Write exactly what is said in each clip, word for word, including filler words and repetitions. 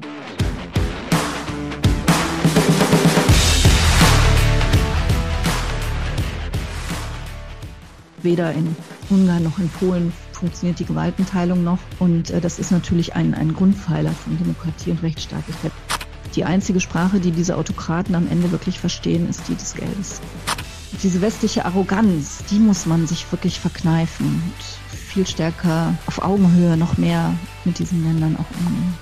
Weder in Ungarn noch in Polen funktioniert die Gewaltenteilung noch. Und äh, das ist natürlich ein, ein Grundpfeiler von Demokratie und Rechtsstaatlichkeit. Die einzige Sprache, die diese Autokraten am Ende wirklich verstehen, ist die des Geldes. Diese westliche Arroganz, die muss man sich wirklich verkneifen und viel stärker auf Augenhöhe noch mehr mit diesen Ländern auch umgehen.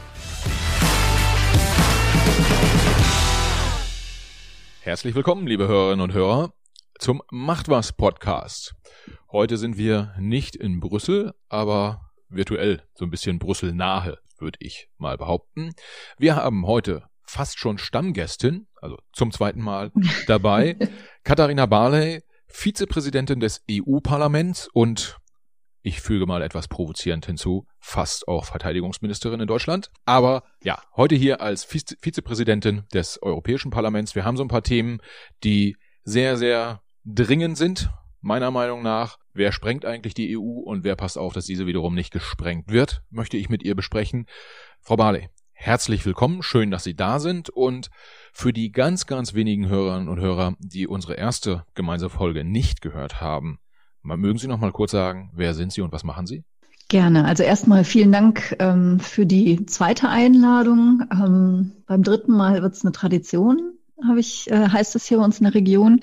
Herzlich willkommen, liebe Hörerinnen und Hörer, zum Macht was Podcast. Heute sind wir nicht in Brüssel, aber virtuell so ein bisschen Brüssel nahe, würde ich mal behaupten. Wir haben heute fast schon Stammgästin, also zum zweiten Mal dabei, Katharina Barley, Vizepräsidentin des E U-Parlaments und, ich füge mal etwas provozierend hinzu, fast auch Verteidigungsministerin in Deutschland. Aber ja, heute hier als Vize- Vizepräsidentin des Europäischen Parlaments. Wir haben so ein paar Themen, die sehr, sehr dringend sind, meiner Meinung nach. Wer sprengt eigentlich die E U und wer passt auf, dass diese wiederum nicht gesprengt wird, möchte ich mit ihr besprechen. Frau Barley, herzlich willkommen, schön, dass Sie da sind, und für die ganz, ganz wenigen Hörerinnen und Hörer, die unsere erste gemeinsame Folge nicht gehört haben, mögen Sie noch mal kurz sagen, wer sind Sie und was machen Sie? Gerne. Also erstmal vielen Dank ähm, für die zweite Einladung. Ähm, beim dritten Mal wird es eine Tradition, habe ich, äh, heißt es hier bei uns in der Region.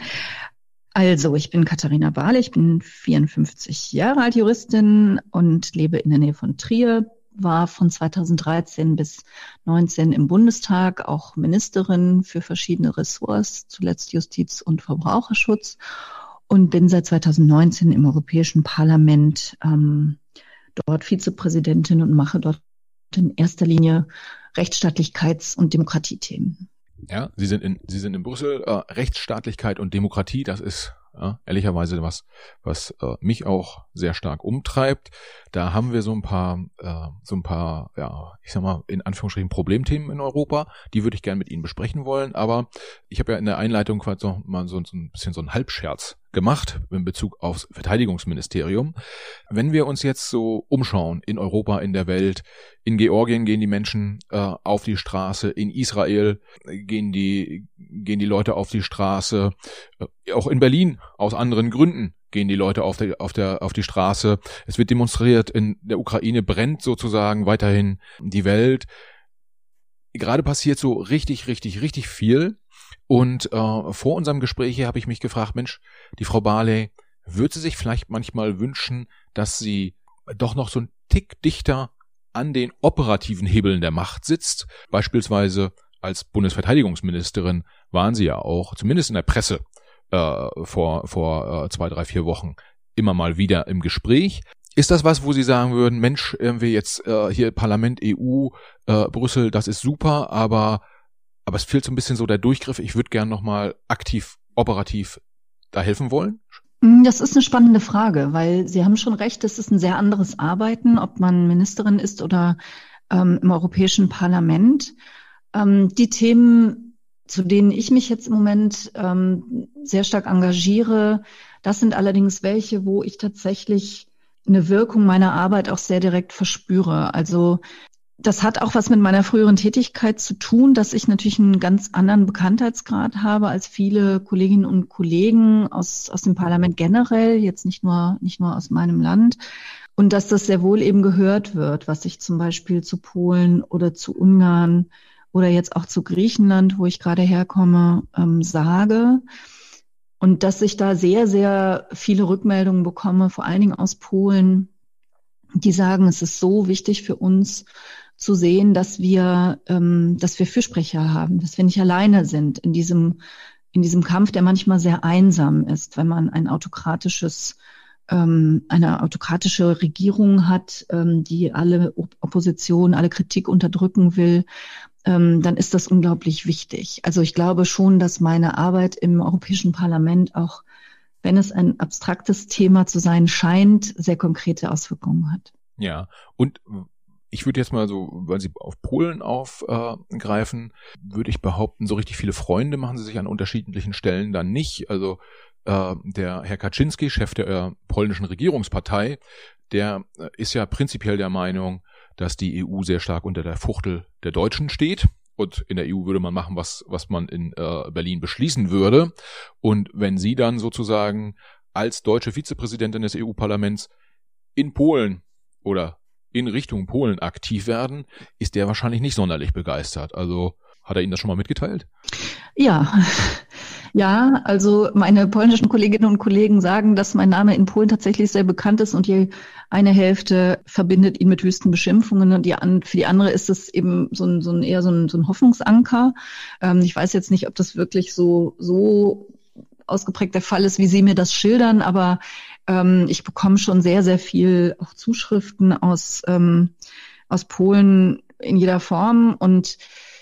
Also, ich bin Katharina Barley, ich bin vierundfünfzig Jahre alt, Juristin und lebe in der Nähe von Trier, war von zweitausenddreizehn bis neunzehn im Bundestag, auch Ministerin für verschiedene Ressorts, zuletzt Justiz und Verbraucherschutz, und bin seit zweitausendneunzehn im Europäischen Parlament ähm, dort Vizepräsidentin und mache dort in erster Linie Rechtsstaatlichkeits- und Demokratiethemen. Ja, Sie sind in, Sie sind in Brüssel. Äh, Rechtsstaatlichkeit und Demokratie, das ist ja, ehrlicherweise was, was äh, mich auch sehr stark umtreibt. Da haben wir so ein paar, äh, so ein paar, ja, ich sag mal, in Anführungsstrichen Problemthemen in Europa. Die würde ich gerne mit Ihnen besprechen wollen. Aber ich habe ja in der Einleitung quasi noch mal so, so ein bisschen so einen Halbscherz gemacht in Bezug aufs Verteidigungsministerium. Wenn wir uns jetzt so umschauen in Europa, in der Welt, in Georgien gehen die Menschen äh, auf die Straße, in Israel gehen die gehen die Leute auf die Straße, äh, auch in Berlin aus anderen Gründen gehen die Leute auf der auf der auf die Straße. Es wird demonstriert, in der Ukraine brennt sozusagen weiterhin die Welt. Gerade passiert so richtig, richtig, richtig viel. Und äh, vor unserem Gespräch hier habe ich mich gefragt, Mensch, die Frau Barley, würde sie sich vielleicht manchmal wünschen, dass sie doch noch so ein Tick dichter an den operativen Hebeln der Macht sitzt? Beispielsweise als Bundesverteidigungsministerin waren sie ja auch, zumindest in der Presse, äh, vor vor äh, zwei, drei, vier Wochen immer mal wieder im Gespräch. Ist das was, wo Sie sagen würden, Mensch, irgendwie jetzt äh, hier Parlament, E U, äh, Brüssel, das ist super, aber aber es fehlt so ein bisschen so der Durchgriff. Ich würde gern nochmal aktiv, operativ da helfen wollen? Das ist eine spannende Frage, weil Sie haben schon recht, es ist ein sehr anderes Arbeiten, ob man Ministerin ist oder ähm, im Europäischen Parlament. Ähm, die Themen, zu denen ich mich jetzt im Moment ähm, sehr stark engagiere, das sind allerdings welche, wo ich tatsächlich eine Wirkung meiner Arbeit auch sehr direkt verspüre. Also das hat auch was mit meiner früheren Tätigkeit zu tun, dass ich natürlich einen ganz anderen Bekanntheitsgrad habe als viele Kolleginnen und Kollegen aus, aus dem Parlament generell, jetzt nicht nur, nicht nur aus meinem Land. Und dass das sehr wohl eben gehört wird, was ich zum Beispiel zu Polen oder zu Ungarn oder jetzt auch zu Griechenland, wo ich gerade herkomme, ähm, sage. Und dass ich da sehr, sehr viele Rückmeldungen bekomme, vor allen Dingen aus Polen, die sagen, es ist so wichtig für uns zu sehen, dass wir, ähm, dass wir Fürsprecher haben, dass wir nicht alleine sind in diesem, in diesem Kampf, der manchmal sehr einsam ist, wenn man ein autokratisches, ähm, eine autokratische Regierung hat, ähm, die alle Opposition, alle Kritik unterdrücken will, ähm, dann ist das unglaublich wichtig. Also ich glaube schon, dass meine Arbeit im Europäischen Parlament auch, wenn es ein abstraktes Thema zu sein scheint, sehr konkrete Auswirkungen hat. Ja, und ich würde jetzt mal so, weil Sie auf Polen aufgreifen, äh, würde ich behaupten, so richtig viele Freunde machen Sie sich an unterschiedlichen Stellen dann nicht. Also äh, der Herr Kaczynski, Chef der äh, polnischen Regierungspartei, der äh, ist ja prinzipiell der Meinung, dass die E U sehr stark unter der Fuchtel der Deutschen steht. Und in der E U würde man machen, was, was man in äh, Berlin beschließen würde. Und wenn sie dann sozusagen als deutsche Vizepräsidentin des E U-Parlaments in Polen oder in Richtung Polen aktiv werden, ist der wahrscheinlich nicht sonderlich begeistert. Also hat er Ihnen das schon mal mitgeteilt? Ja, ja, also meine polnischen Kolleginnen und Kollegen sagen, dass mein Name in Polen tatsächlich sehr bekannt ist und die eine Hälfte verbindet ihn mit wüsten Beschimpfungen und die an, für die andere ist es eben so ein, so ein eher so ein, so ein Hoffnungsanker. Ähm, ich weiß jetzt nicht, ob das wirklich so so ausgeprägt der Fall ist, wie Sie mir das schildern, aber ähm, ich bekomme schon sehr, sehr viel auch Zuschriften aus ähm, aus Polen in jeder Form und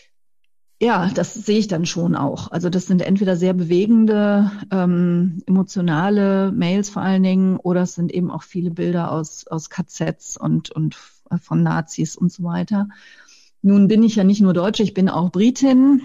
ja, das sehe ich dann schon auch. Also das sind entweder sehr bewegende, ähm, emotionale Mails vor allen Dingen, oder es sind eben auch viele Bilder aus aus K Zs und und von Nazis und so weiter. Nun bin ich ja nicht nur Deutsche, ich bin auch Britin.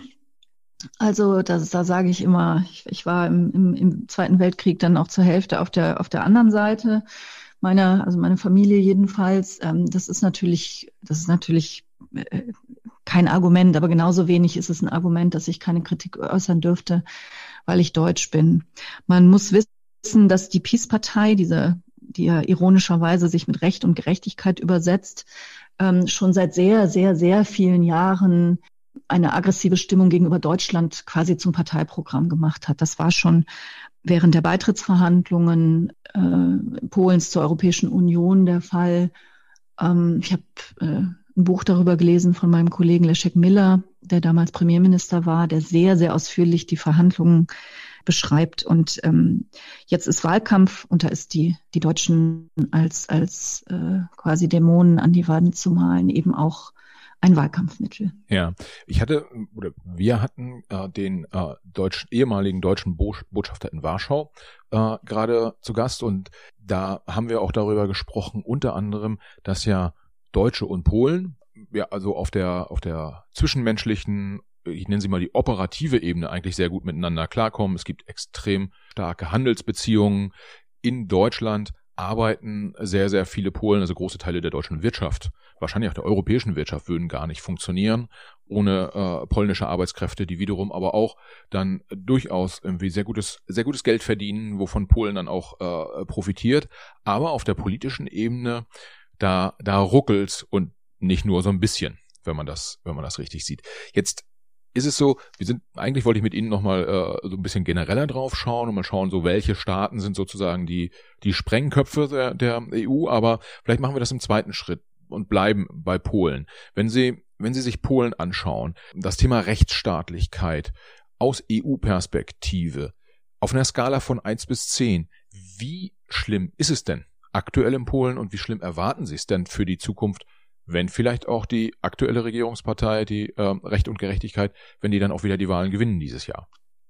Also das, da sage ich immer, ich, ich war im, im, im Zweiten Weltkrieg dann auch zur Hälfte auf der auf der anderen Seite meiner, also meine Familie jedenfalls. Ähm, das ist natürlich, das ist natürlich äh, kein Argument, aber genauso wenig ist es ein Argument, dass ich keine Kritik äußern dürfte, weil ich Deutsch bin. Man muss wissen, dass die Peace-Partei, diese, die ja ironischerweise sich mit Recht und Gerechtigkeit übersetzt, ähm, schon seit sehr, sehr, sehr vielen Jahren eine aggressive Stimmung gegenüber Deutschland quasi zum Parteiprogramm gemacht hat. Das war schon während der Beitrittsverhandlungen äh, Polens zur Europäischen Union der Fall. Ähm, ich habe äh, ein Buch darüber gelesen von meinem Kollegen Leszek Miller, der damals Premierminister war, der sehr, sehr ausführlich die Verhandlungen beschreibt. Und ähm, jetzt ist Wahlkampf und da ist die die Deutschen als als äh, quasi Dämonen an die Wand zu malen eben auch ein Wahlkampfmittel. Ja, ich hatte, oder wir hatten äh, den äh, deutschen, ehemaligen deutschen Bo- Botschafter in Warschau äh, gerade zu Gast und da haben wir auch darüber gesprochen, unter anderem, dass ja Deutsche und Polen, ja, also auf der, auf der zwischenmenschlichen, ich nenne sie mal die operative Ebene, eigentlich sehr gut miteinander klarkommen. Es gibt extrem starke Handelsbeziehungen. In Deutschland arbeiten sehr, sehr viele Polen, also große Teile der deutschen Wirtschaft, wahrscheinlich auch der europäischen Wirtschaft, würden gar nicht funktionieren ohne äh, polnische Arbeitskräfte, die wiederum aber auch dann durchaus irgendwie sehr gutes, sehr gutes Geld verdienen, wovon Polen dann auch äh, profitiert. Aber auf der politischen Ebene, da, da ruckelt's und nicht nur so ein bisschen, wenn man das, wenn man das richtig sieht. Jetzt ist es so, wir sind, eigentlich wollte ich mit Ihnen nochmal äh, so ein bisschen genereller drauf schauen und mal schauen, so welche Staaten sind sozusagen die, die Sprengköpfe der, der E U, aber vielleicht machen wir das im zweiten Schritt und bleiben bei Polen. Wenn Sie, wenn Sie sich Polen anschauen, das Thema Rechtsstaatlichkeit aus E U-Perspektive, auf einer Skala von eins bis zehn, wie schlimm ist es denn aktuell in Polen und wie schlimm erwarten Sie es denn für die Zukunft, wenn vielleicht auch die aktuelle Regierungspartei, die äh, Recht und Gerechtigkeit, wenn die dann auch wieder die Wahlen gewinnen dieses Jahr?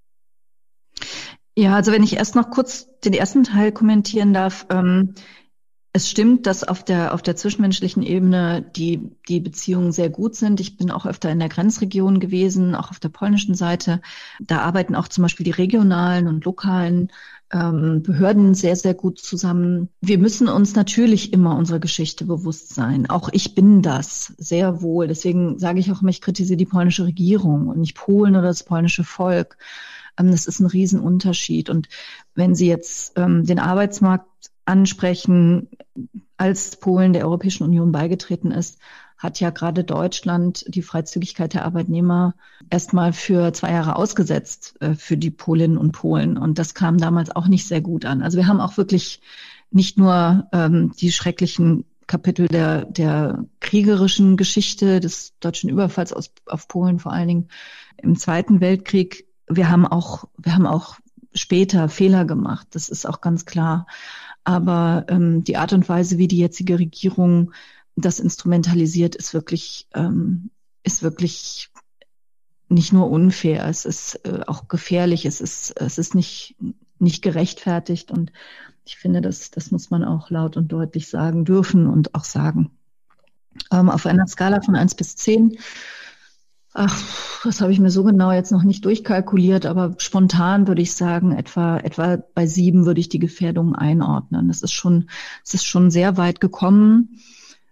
Ja, also wenn ich erst noch kurz den ersten Teil kommentieren darf, ähm, es stimmt, dass auf der auf der zwischenmenschlichen Ebene die die Beziehungen sehr gut sind. Ich bin auch öfter in der Grenzregion gewesen, auch auf der polnischen Seite. Da arbeiten auch zum Beispiel die regionalen und lokalen ähm, Behörden sehr, sehr gut zusammen. Wir müssen uns natürlich immer unserer Geschichte bewusst sein. Auch ich bin das sehr wohl. Deswegen sage ich auch immer, ich kritisiere die polnische Regierung und nicht Polen oder das polnische Volk. Ähm, das ist ein Riesenunterschied. Und wenn Sie jetzt ähm, den Arbeitsmarkt ansprechen, als Polen der Europäischen Union beigetreten ist, hat ja gerade Deutschland die Freizügigkeit der Arbeitnehmer erstmal für zwei Jahre ausgesetzt äh, für die Polinnen und Polen. Und das kam damals auch nicht sehr gut an. Also wir haben auch wirklich nicht nur ähm, die schrecklichen Kapitel der, der kriegerischen Geschichte des deutschen Überfalls aus, auf Polen, vor allen Dingen im Zweiten Weltkrieg. Wir haben auch, wir haben auch später Fehler gemacht. Das ist auch ganz klar. Aber ähm, die Art und Weise, wie die jetzige Regierung das instrumentalisiert, ist wirklich, ähm, ist wirklich nicht nur unfair. Es ist äh, auch gefährlich. Es ist, es ist nicht, nicht gerechtfertigt. Und ich finde, das, das muss man auch laut und deutlich sagen dürfen und auch sagen. Ähm, auf einer Skala von eins bis zehn, ach, das habe ich mir so genau jetzt noch nicht durchkalkuliert, aber spontan würde ich sagen, etwa, etwa bei sieben würde ich die Gefährdung einordnen. Es ist schon, es ist schon sehr weit gekommen.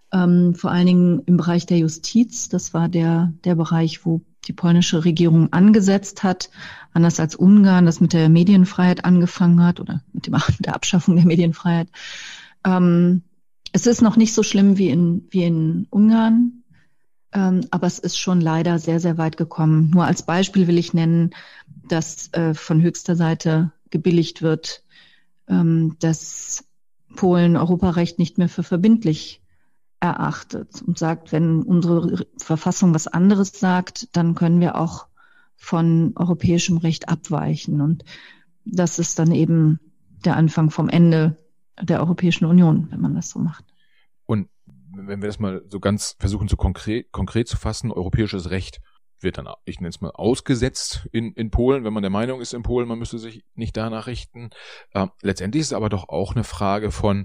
ähm, vor allen Dingen im Bereich der Justiz. Das war der, der Bereich, wo die polnische Regierung angesetzt hat, anders als Ungarn, das mit der Medienfreiheit angefangen hat oder mit dem, der Abschaffung der Medienfreiheit. Ähm, es ist noch nicht so schlimm wie in, wie in Ungarn, ähm, aber es ist schon leider sehr, sehr weit gekommen. Nur als Beispiel will ich nennen, dass äh, von höchster Seite gebilligt wird, ähm, dass Polen Europarecht nicht mehr für verbindlich erachtet und sagt, wenn unsere Verfassung was anderes sagt, dann können wir auch von europäischem Recht abweichen. Und das ist dann eben der Anfang vom Ende der Europäischen Union, wenn man das so macht. Und wenn wir das mal so ganz versuchen zu konkret, konkret zu fassen, europäisches Recht wird dann, ich nenne es mal, ausgesetzt in, in Polen, wenn man der Meinung ist in Polen, man müsste sich nicht danach richten. Äh, letztendlich ist es aber doch auch eine Frage von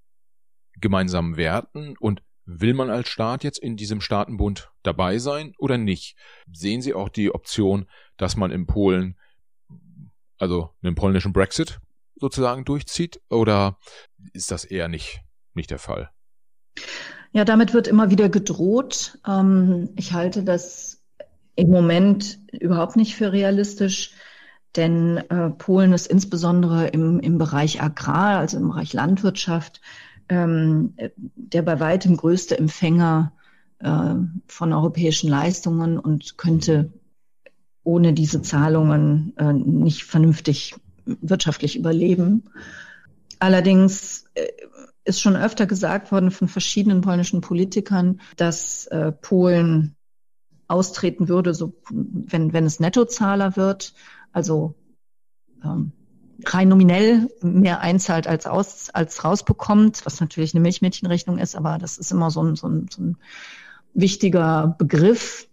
gemeinsamen Werten und will man als Staat jetzt in diesem Staatenbund dabei sein oder nicht? Sehen Sie auch die Option, dass man in Polen, also einen polnischen Brexit sozusagen durchzieht, oder ist das eher nicht, nicht der Fall? Ja, damit wird immer wieder gedroht. Ähm, ich halte das im Moment überhaupt nicht für realistisch, denn äh, Polen ist insbesondere im, im Bereich Agrar, also im Bereich Landwirtschaft, ähm, der bei weitem größte Empfänger äh, von europäischen Leistungen und könnte ohne diese Zahlungen äh, nicht vernünftig wirtschaftlich überleben. Allerdings äh, ist schon öfter gesagt worden von verschiedenen polnischen Politikern, dass äh, Polen austreten würde, so wenn wenn es Nettozahler wird, also ähm, rein nominell mehr einzahlt als aus als rausbekommt, was natürlich eine Milchmädchenrechnung ist, aber das ist immer so ein so ein, so ein wichtiger Begriff.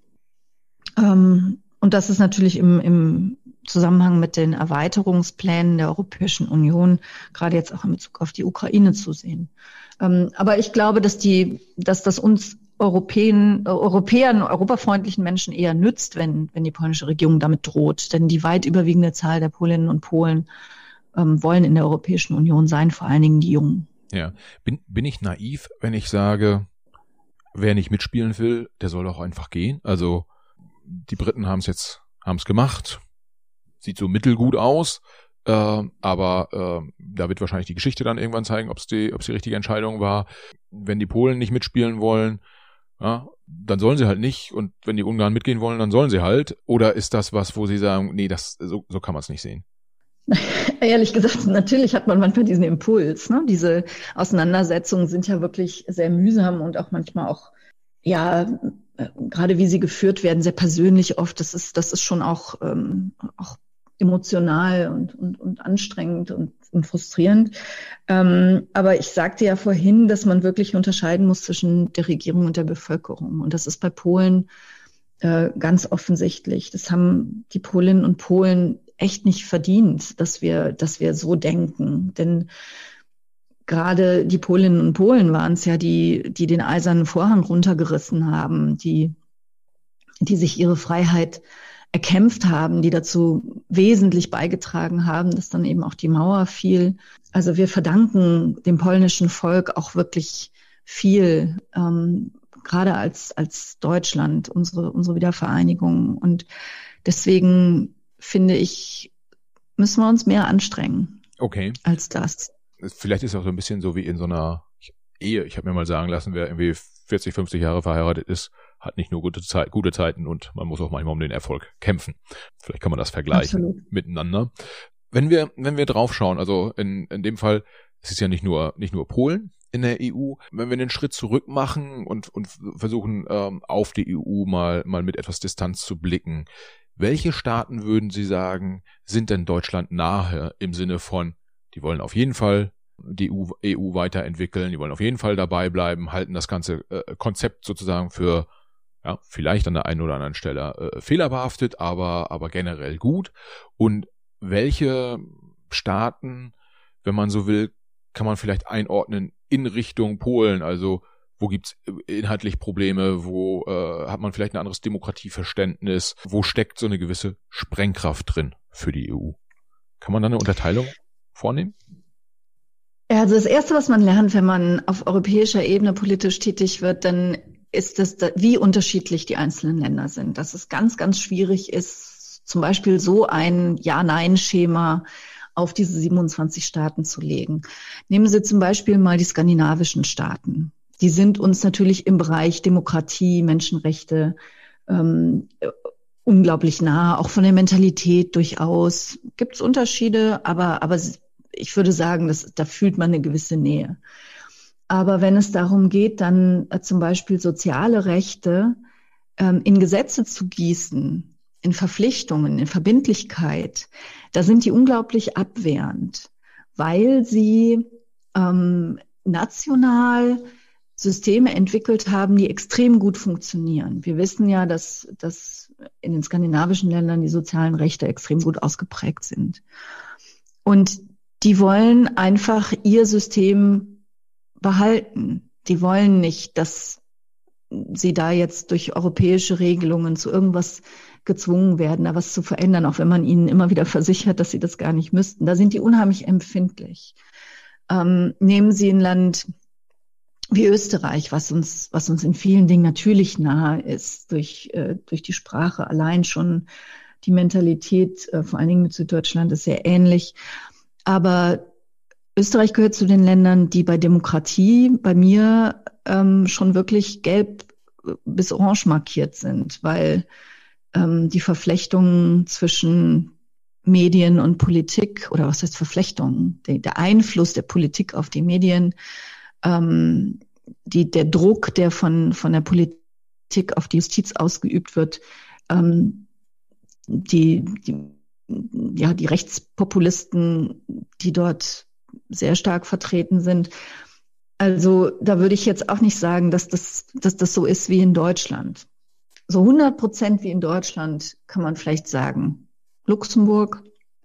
Ähm, und das ist natürlich im im Zusammenhang mit den Erweiterungsplänen der Europäischen Union, gerade jetzt auch in Bezug auf die Ukraine zu sehen. Ähm, aber ich glaube, dass die, dass das uns Europäen, äh, Europäern, europafreundlichen Menschen eher nützt, wenn, wenn die polnische Regierung damit droht. Denn die weit überwiegende Zahl der Polinnen und Polen ähm, wollen in der Europäischen Union sein, vor allen Dingen die Jungen. Ja, bin, bin ich naiv, wenn ich sage, wer nicht mitspielen will, der soll doch einfach gehen? Also die Briten haben es jetzt, haben es gemacht. Sieht so mittelgut aus, äh, aber äh, da wird wahrscheinlich die Geschichte dann irgendwann zeigen, ob es die, ob es die richtige Entscheidung war. Wenn die Polen nicht mitspielen wollen, ja, dann sollen sie halt nicht. Und wenn die Ungarn mitgehen wollen, dann sollen sie halt. Oder ist das was, wo sie sagen, nee, das so, so kann man es nicht sehen? Ehrlich gesagt, natürlich hat man manchmal diesen Impuls. Ne? Diese Auseinandersetzungen sind ja wirklich sehr mühsam und auch manchmal auch, ja, äh, gerade wie sie geführt werden, sehr persönlich oft. Das ist, das ist schon auch, ähm, auch emotional und, und, und anstrengend und, und frustrierend. Ähm, aber ich sagte ja vorhin, dass man wirklich unterscheiden muss zwischen der Regierung und der Bevölkerung. Und das ist bei Polen äh, ganz offensichtlich. Das haben die Polinnen und Polen echt nicht verdient, dass wir, dass wir so denken. Denn gerade die Polinnen und Polen waren es ja, die, die den eisernen Vorhang runtergerissen haben, die, die sich ihre Freiheit erkämpft haben, die dazu wesentlich beigetragen haben, dass dann eben auch die Mauer fiel. Also wir verdanken dem polnischen Volk auch wirklich viel, ähm, gerade als als Deutschland, unsere unsere Wiedervereinigung. Und deswegen finde ich, müssen wir uns mehr anstrengen. Okay. Als das. Vielleicht ist es auch so ein bisschen so wie in so einer Ehe. Ich habe mir mal sagen lassen, wer irgendwie vierzig, fünfzig Jahre verheiratet ist, hat nicht nur gute, Zeit, gute Zeiten und man muss auch manchmal um den Erfolg kämpfen. Vielleicht kann man das vergleichen Absolut. Miteinander. Wenn wir, wenn wir draufschauen, also in, in dem Fall, es ist ja nicht nur, nicht nur Polen in der E U, wenn wir einen Schritt zurück machen und, und versuchen, ähm, auf die E U mal, mal mit etwas Distanz zu blicken, welche Staaten würden Sie sagen, sind denn Deutschland nahe im Sinne von, die wollen auf jeden Fall die E U weiterentwickeln, die wollen auf jeden Fall dabei bleiben, halten das ganze äh, Konzept sozusagen für, ja, vielleicht an der einen oder anderen Stelle äh, fehlerbehaftet, aber, aber generell gut. Und welche Staaten, wenn man so will, kann man vielleicht einordnen in Richtung Polen? Also wo gibt's inhaltlich Probleme? Wo äh, hat man vielleicht ein anderes Demokratieverständnis? Wo steckt so eine gewisse Sprengkraft drin für die E U? Kann man da eine Unterteilung vornehmen? Also das Erste, was man lernt, wenn man auf europäischer Ebene politisch tätig wird, dann ist es, wie unterschiedlich die einzelnen Länder sind. Dass es ganz, ganz schwierig ist, zum Beispiel so ein Ja-Nein-Schema auf diese siebenundzwanzig Staaten zu legen. Nehmen Sie zum Beispiel mal die skandinavischen Staaten. Die sind uns natürlich im Bereich Demokratie, Menschenrechte ähm, unglaublich nah, auch von der Mentalität durchaus. Gibt es Unterschiede, aber, aber ich würde sagen, dass, da fühlt man eine gewisse Nähe. Aber wenn es darum geht, dann äh, zum Beispiel soziale Rechte ähm, in Gesetze zu gießen, in Verpflichtungen, in Verbindlichkeit, da sind die unglaublich abwehrend, weil sie ähm, national Systeme entwickelt haben, die extrem gut funktionieren. Wir wissen ja, dass, dass in den skandinavischen Ländern die sozialen Rechte extrem gut ausgeprägt sind. Und die wollen einfach ihr System behalten. Die wollen nicht, dass sie da jetzt durch europäische Regelungen zu irgendwas gezwungen werden, da was zu verändern, auch wenn man ihnen immer wieder versichert, dass sie das gar nicht müssten. Da sind die unheimlich empfindlich. Ähm, nehmen Sie ein Land wie Österreich, was uns, was uns in vielen Dingen natürlich nahe ist, durch, äh, durch die Sprache allein schon. Die Mentalität, äh, vor allen Dingen mit Süddeutschland, ist sehr ähnlich. Aber Österreich gehört zu den Ländern, die bei Demokratie bei mir ähm, schon wirklich gelb bis orange markiert sind, weil ähm, die Verflechtungen zwischen Medien und Politik, oder was heißt Verflechtungen, der, der Einfluss der Politik auf die Medien, ähm, die, der Druck, der von, von der Politik auf die Justiz ausgeübt wird, ähm, die, die, ja, die Rechtspopulisten, die dort sehr stark vertreten sind. Also da würde ich jetzt auch nicht sagen, dass das, dass das so ist wie in Deutschland. So hundert Prozent wie in Deutschland kann man vielleicht sagen. Luxemburg,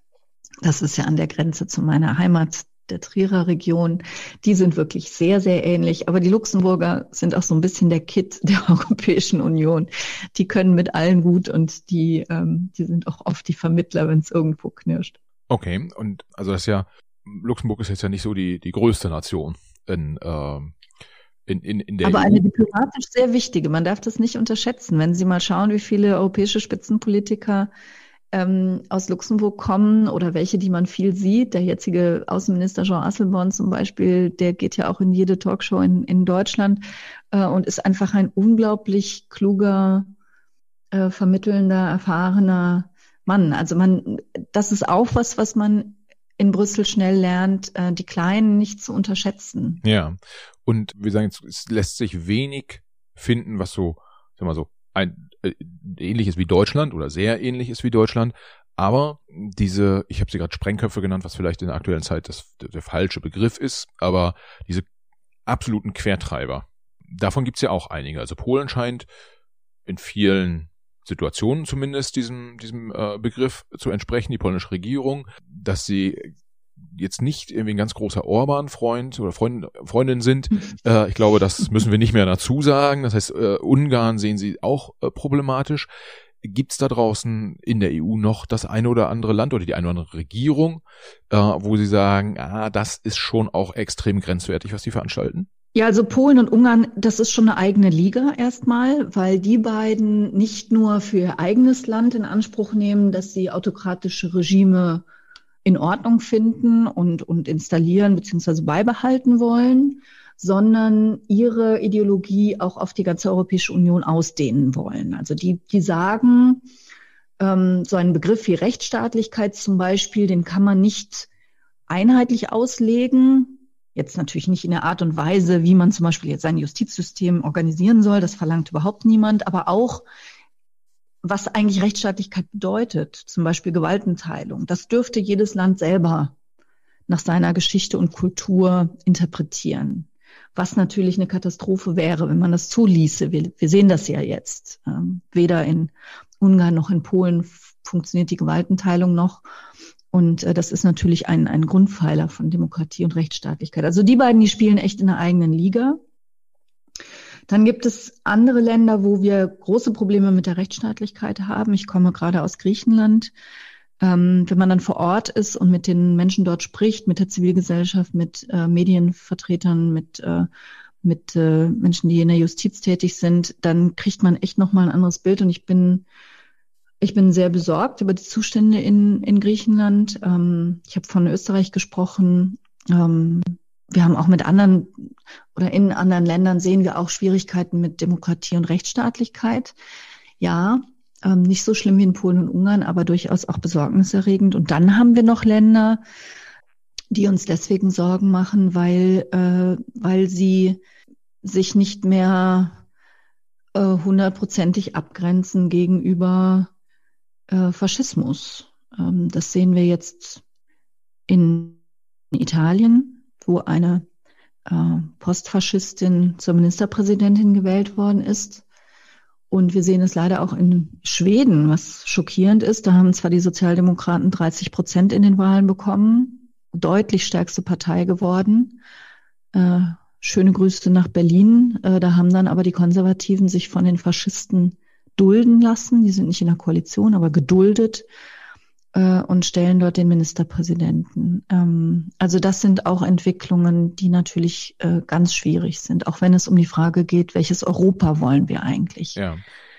das ist ja an der Grenze zu meiner Heimat, der Trierer Region, die sind wirklich sehr, sehr ähnlich. Aber die Luxemburger sind auch so ein bisschen der Kitt der Europäischen Union. Die können mit allen gut und die, ähm, die sind auch oft die Vermittler, wenn es irgendwo knirscht. Okay, und also das ist ja, Luxemburg ist jetzt ja nicht so die, die größte Nation in, ähm, in, in, in der Aber E U. eine diplomatisch sehr wichtige. Man darf das nicht unterschätzen. Wenn Sie mal schauen, wie viele europäische Spitzenpolitiker ähm, aus Luxemburg kommen oder welche, die man viel sieht. Der jetzige Außenminister Jean Asselborn zum Beispiel, der geht ja auch in jede Talkshow in, in Deutschland äh, und ist einfach ein unglaublich kluger, äh, vermittelnder, erfahrener Mann. Also man, das ist auch was, was man in Brüssel schnell lernt, äh, die Kleinen nicht zu unterschätzen. Ja, und wir sagen jetzt, es lässt sich wenig finden, was so, sag mal so, ein äh, ähnlich ist wie Deutschland oder sehr ähnlich ist wie Deutschland, aber diese, ich habe sie gerade Sprengköpfe genannt, was vielleicht in der aktuellen Zeit das, der, der falsche Begriff ist, aber diese absoluten Quertreiber, davon gibt's ja auch einige. Also Polen scheint in vielen Situationen zumindest diesem diesem äh, Begriff zu entsprechen, die polnische Regierung, dass sie jetzt nicht irgendwie ein ganz großer Orban-Freund oder Freund, Freundin sind. Äh, ich glaube, das müssen wir nicht mehr dazu sagen. Das heißt, äh, Ungarn sehen sie auch äh, problematisch. Gibt es da draußen in der E U noch das eine oder andere Land oder die eine oder andere Regierung, äh, wo sie sagen, ah, das ist schon auch extrem grenzwertig, was die veranstalten? Ja, also Polen und Ungarn, das ist schon eine eigene Liga erstmal, weil die beiden nicht nur für ihr eigenes Land in Anspruch nehmen, dass sie autokratische Regime in Ordnung finden und, und installieren bzw. beibehalten wollen, sondern ihre Ideologie auch auf die ganze Europäische Union ausdehnen wollen. Also die, die sagen, ähm, so einen Begriff wie Rechtsstaatlichkeit zum Beispiel, den kann man nicht einheitlich auslegen. Jetzt natürlich nicht in der Art und Weise, wie man zum Beispiel jetzt sein Justizsystem organisieren soll. Das verlangt überhaupt niemand. Aber auch, was eigentlich Rechtsstaatlichkeit bedeutet, zum Beispiel Gewaltenteilung. Das dürfte jedes Land selber nach seiner Geschichte und Kultur interpretieren. Was natürlich eine Katastrophe wäre, wenn man das zuließe. Wir, wir sehen das ja jetzt. Ähm, weder in Ungarn noch in Polen funktioniert die Gewaltenteilung noch. Und äh, das ist natürlich ein, ein Grundpfeiler von Demokratie und Rechtsstaatlichkeit. Also die beiden, die spielen echt in der eigenen Liga. Dann gibt es andere Länder, wo wir große Probleme mit der Rechtsstaatlichkeit haben. Ich komme gerade aus Griechenland. Ähm, wenn man dann vor Ort ist und mit den Menschen dort spricht, mit der Zivilgesellschaft, mit äh, Medienvertretern, mit äh, mit äh, Menschen, die in der Justiz tätig sind, dann kriegt man echt nochmal ein anderes Bild. Und ich bin ich bin sehr besorgt über die Zustände in in Griechenland. Ähm, ich habe von Österreich gesprochen. Ähm, wir haben auch mit anderen oder in anderen Ländern sehen wir auch Schwierigkeiten mit Demokratie und Rechtsstaatlichkeit. Ja, ähm, nicht so schlimm wie in Polen und Ungarn, aber durchaus auch besorgniserregend. Und dann haben wir noch Länder, die uns deswegen Sorgen machen, weil äh, weil sie sich nicht mehr äh, hundertprozentig abgrenzen gegenüber äh, Faschismus. Ähm, das sehen wir jetzt in Italien, wo eine äh, Postfaschistin zur Ministerpräsidentin gewählt worden ist. Und wir sehen es leider auch in Schweden, was schockierend ist. Da haben zwar die Sozialdemokraten dreißig Prozent in den Wahlen bekommen, deutlich stärkste Partei geworden. Äh, schöne Grüße nach Berlin. Äh, da haben dann aber die Konservativen sich von den Faschisten dulden lassen. Die sind nicht in der Koalition, aber geduldet äh, und stellen dort den Ministerpräsidenten. Ähm, also das sind auch Entwicklungen, die natürlich äh, ganz schwierig sind, auch wenn es um die Frage geht, welches Europa wollen wir eigentlich? Ja,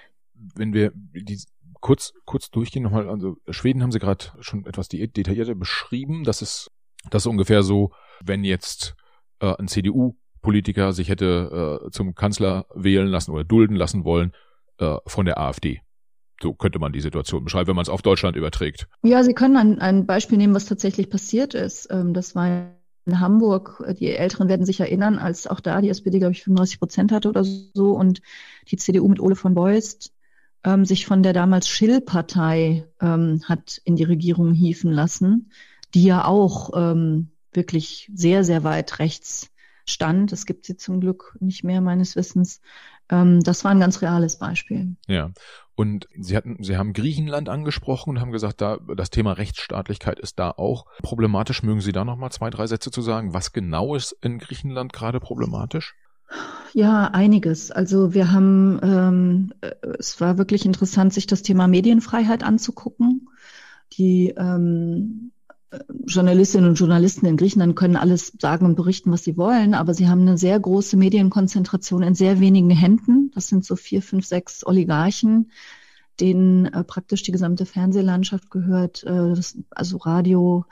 wenn wir die kurz kurz durchgehen nochmal, also Schweden haben Sie gerade schon etwas detaillierter beschrieben. Das ist das ist ungefähr so, wenn jetzt äh, ein C D U-Politiker sich hätte äh, zum Kanzler wählen lassen oder dulden lassen wollen äh, von der AfD. So könnte man die Situation beschreiben, wenn man es auf Deutschland überträgt. Ja, Sie können ein, ein Beispiel nehmen, was tatsächlich passiert ist. Ähm, das war in Hamburg. Die Älteren werden sich erinnern, als auch da die S P D, glaube ich, fünfunddreißig Prozent hatte oder so und die C D U mit Ole von Beust ähm, sich von der damals Schill-Partei ähm, hat in die Regierung hieven lassen, die ja auch ähm, wirklich sehr, sehr weit rechts stand. Es gibt sie zum Glück nicht mehr, meines Wissens. Ähm, das war ein ganz reales Beispiel. Ja. Und Sie hatten, Sie haben Griechenland angesprochen und haben gesagt, da das Thema Rechtsstaatlichkeit ist da auch problematisch. Mögen Sie da noch mal zwei, drei Sätze zu sagen? Was genau ist in Griechenland gerade problematisch? Ja, einiges. Also wir haben, ähm, es war wirklich interessant, sich das Thema Medienfreiheit anzugucken. Die ähm, Journalistinnen und Journalisten in Griechenland können alles sagen und berichten, was sie wollen, aber sie haben eine sehr große Medienkonzentration in sehr wenigen Händen. Das sind so vier, fünf, sechs Oligarchen, denen äh, praktisch die gesamte Fernsehlandschaft gehört, äh, das, also Radio,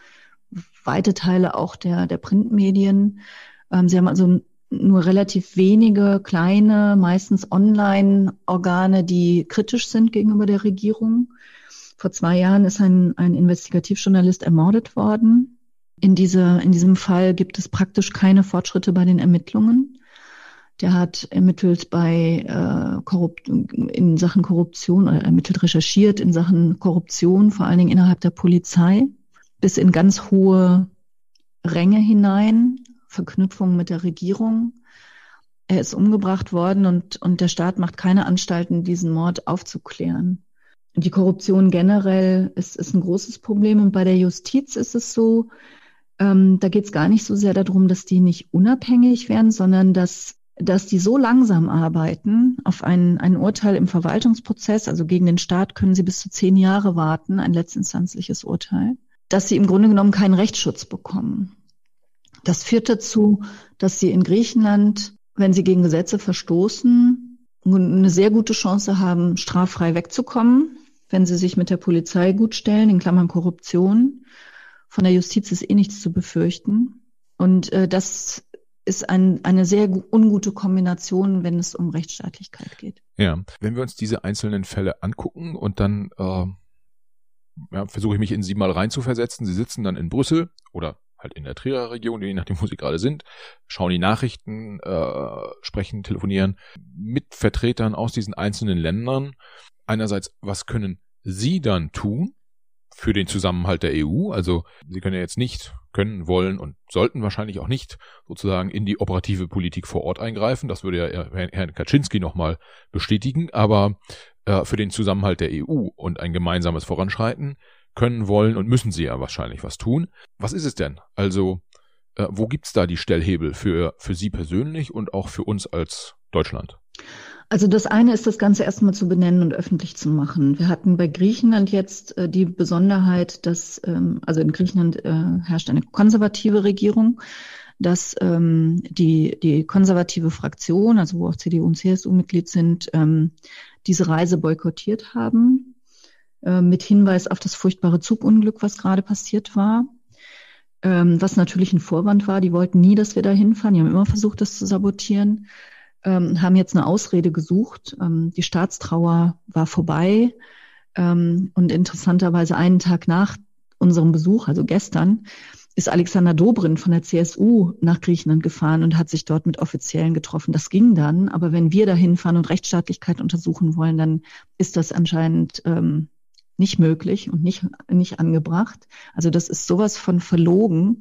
weite Teile auch der, der Printmedien. Ähm, sie haben also nur relativ wenige kleine, meistens Online-Organe, die kritisch sind gegenüber der Regierung. Vor zwei Jahren ist ein, ein Investigativjournalist ermordet worden. In, diese, in diesem Fall gibt es praktisch keine Fortschritte bei den Ermittlungen. Der hat ermittelt bei äh, Korrupt in Sachen Korruption oder ermittelt recherchiert in Sachen Korruption, vor allen Dingen innerhalb der Polizei, bis in ganz hohe Ränge hinein, Verknüpfungen mit der Regierung. Er ist umgebracht worden und, und der Staat macht keine Anstalten, diesen Mord aufzuklären. Die Korruption generell ist, ist ein großes Problem. Und bei der Justiz ist es so, ähm, da geht es gar nicht so sehr darum, dass die nicht unabhängig werden, sondern dass, dass die so langsam arbeiten auf ein, ein Urteil im Verwaltungsprozess, also gegen den Staat können sie bis zu zehn Jahre warten, ein letztinstanzliches Urteil, dass sie im Grunde genommen keinen Rechtsschutz bekommen. Das führt dazu, dass sie in Griechenland, wenn sie gegen Gesetze verstoßen, eine sehr gute Chance haben, straffrei wegzukommen, wenn sie sich mit der Polizei gut stellen, in Klammern Korruption. Von der Justiz ist eh nichts zu befürchten. Und äh, das ist ein, eine sehr ungute Kombination, wenn es um Rechtsstaatlichkeit geht. Ja, wenn wir uns diese einzelnen Fälle angucken und dann äh, ja, versuche ich mich in Sie mal reinzuversetzen. Sie sitzen dann in Brüssel oder halt in der Trierer Region, je nachdem, wo Sie gerade sind, schauen die Nachrichten, äh, sprechen, telefonieren mit Vertretern aus diesen einzelnen Ländern. Einerseits, was können Sie dann tun für den Zusammenhalt der E U? Also Sie können ja jetzt nicht, können, wollen und sollten wahrscheinlich auch nicht sozusagen in die operative Politik vor Ort eingreifen. Das würde ja Herrn Kaczynski nochmal bestätigen. Aber äh, für den Zusammenhalt der E U und ein gemeinsames Voranschreiten können, wollen und müssen Sie ja wahrscheinlich was tun. Was ist es denn? Also äh, wo gibt's da die Stellhebel für, für Sie persönlich und auch für uns als Deutschland? Also das eine ist, das Ganze erstmal zu benennen und öffentlich zu machen. Wir hatten bei Griechenland jetzt äh, die Besonderheit, dass, ähm, also in Griechenland äh, herrscht eine konservative Regierung, dass ähm, die, die konservative Fraktion, also wo auch C D U und C S U Mitglied sind, ähm, diese Reise boykottiert haben, äh, mit Hinweis auf das furchtbare Zugunglück, was gerade passiert war. Ähm, was natürlich ein Vorwand war. Die wollten nie, dass wir da hinfahren. Die haben immer versucht, das zu sabotieren. Ähm, haben jetzt eine Ausrede gesucht. Ähm, die Staatstrauer war vorbei. Ähm, und interessanterweise einen Tag nach unserem Besuch, also gestern, ist Alexander Dobrindt von der C S U nach Griechenland gefahren und hat sich dort mit Offiziellen getroffen. Das ging dann, aber wenn wir da hinfahren und Rechtsstaatlichkeit untersuchen wollen, dann ist das anscheinend ähm, nicht möglich und nicht, nicht angebracht. Also das ist sowas von verlogen.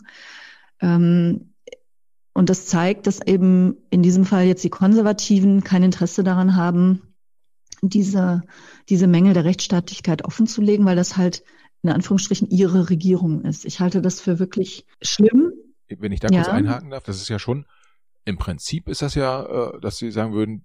Ähm, Und das zeigt, dass eben in diesem Fall jetzt die Konservativen kein Interesse daran haben, diese, diese Mängel der Rechtsstaatlichkeit offenzulegen, weil das halt in Anführungsstrichen ihre Regierung ist. Ich halte das für wirklich schlimm. Wenn ich da kurz ja. einhaken darf, das ist ja schon, im Prinzip ist das ja, dass Sie sagen würden,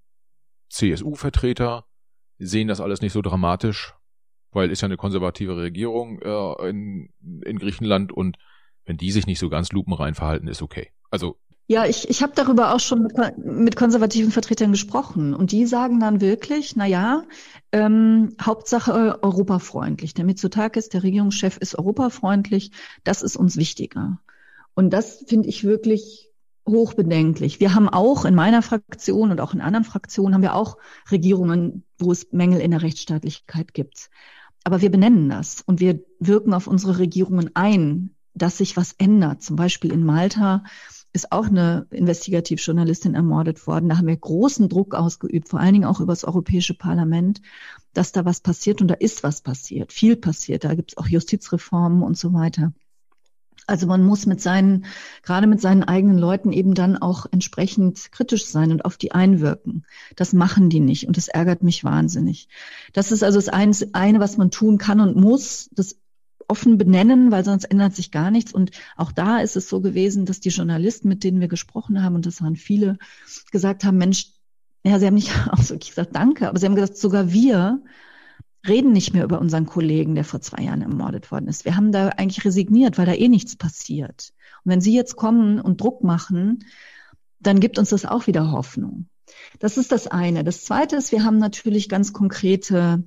C S U-Vertreter sehen das alles nicht so dramatisch, weil ist ja eine konservative Regierung in, in Griechenland und wenn die sich nicht so ganz lupenrein verhalten, ist okay. Also Ja, ich, ich habe darüber auch schon mit, mit konservativen Vertretern gesprochen und die sagen dann wirklich, na ja, ähm, Hauptsache europafreundlich. Der Mitsotakis, der Regierungschef, ist europafreundlich, das ist uns wichtiger. Und das finde ich wirklich hochbedenklich. Wir haben auch in meiner Fraktion und auch in anderen Fraktionen haben wir auch Regierungen, wo es Mängel in der Rechtsstaatlichkeit gibt. Aber wir benennen das und wir wirken auf unsere Regierungen ein, dass sich was ändert. Zum Beispiel in Malta ist auch eine Investigativjournalistin ermordet worden. Da haben wir großen Druck ausgeübt, vor allen Dingen auch über das Europäische Parlament, dass da was passiert und da ist was passiert, viel passiert. Da gibt es auch Justizreformen und so weiter. Also man muss mit seinen, gerade mit seinen eigenen Leuten eben dann auch entsprechend kritisch sein und auf die einwirken. Das machen die nicht und das ärgert mich wahnsinnig. Das ist also das eine, was man tun kann und muss, das offen benennen, weil sonst ändert sich gar nichts. Und auch da ist es so gewesen, dass die Journalisten, mit denen wir gesprochen haben, und das waren viele, gesagt haben, Mensch, ja, sie haben nicht auch so gesagt, danke, aber sie haben gesagt, sogar wir reden nicht mehr über unseren Kollegen, der vor zwei Jahren ermordet worden ist. Wir haben da eigentlich resigniert, weil da eh nichts passiert. Und wenn Sie jetzt kommen und Druck machen, dann gibt uns das auch wieder Hoffnung. Das ist das eine. Das zweite ist, wir haben natürlich ganz konkrete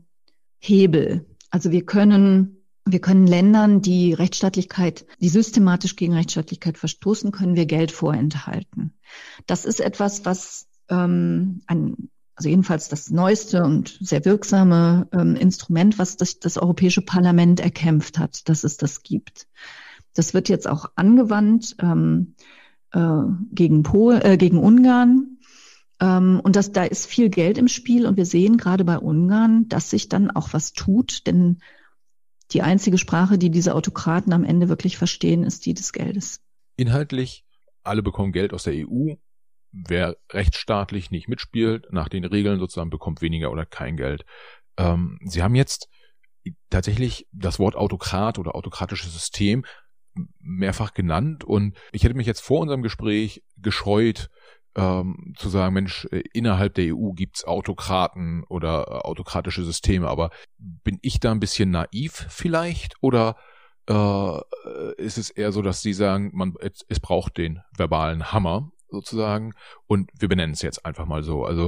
Hebel. Also wir können, wir können Ländern, die Rechtsstaatlichkeit, die systematisch gegen Rechtsstaatlichkeit verstoßen, können wir Geld vorenthalten. Das ist etwas, was ähm, ein Also jedenfalls das neueste und sehr wirksame ähm, Instrument, was das, das Europäische Parlament erkämpft hat, dass es das gibt. Das wird jetzt auch angewandt ähm, äh, gegen Pol, äh, gegen Ungarn. Ähm, und das, da ist viel Geld im Spiel. Und wir sehen gerade bei Ungarn, dass sich dann auch was tut. Denn die einzige Sprache, die diese Autokraten am Ende wirklich verstehen, ist die des Geldes. Inhaltlich, alle bekommen Geld aus der E U. Wer rechtsstaatlich nicht mitspielt, nach den Regeln sozusagen, bekommt weniger oder kein Geld. Ähm, Sie haben jetzt tatsächlich das Wort Autokrat oder autokratisches System mehrfach genannt und ich hätte mich jetzt vor unserem Gespräch gescheut, ähm, zu sagen, Mensch, innerhalb der E U gibt's Autokraten oder autokratische Systeme, aber bin ich da ein bisschen naiv vielleicht oder äh, ist es eher so, dass Sie sagen, man es, es braucht den verbalen Hammer sozusagen und wir benennen es jetzt einfach mal so. Also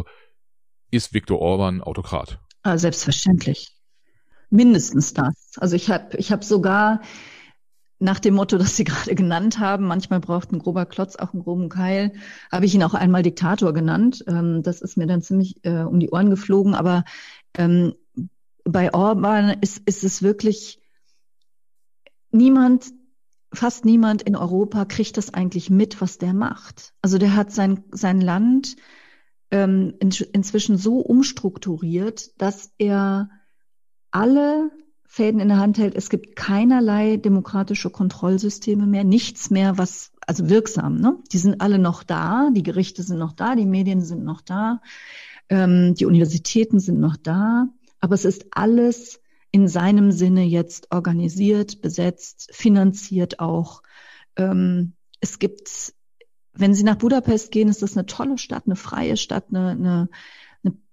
ist Viktor Orban Autokrat? Ah, selbstverständlich. Mindestens das. Also ich habe ich hab sogar nach dem Motto, das Sie gerade genannt haben, manchmal braucht ein grober Klotz auch einen groben Keil, habe ich ihn auch einmal Diktator genannt. Ähm, das ist mir dann ziemlich äh, um die Ohren geflogen. Aber ähm, bei Orban ist, ist es wirklich niemand, fast niemand in Europa kriegt das eigentlich mit, was der macht. Also der hat sein, sein Land ähm, in, inzwischen so umstrukturiert, dass er alle Fäden in der Hand hält. Es gibt keinerlei demokratische Kontrollsysteme mehr, nichts mehr, was, also wirksam, ne? Die sind alle noch da, die Gerichte sind noch da, die Medien sind noch da, ähm, die Universitäten sind noch da, aber es ist alles in seinem Sinne jetzt organisiert, besetzt, finanziert auch. Ähm, es gibt, wenn Sie nach Budapest gehen, ist das eine tolle Stadt, eine freie Stadt, eine, eine, eine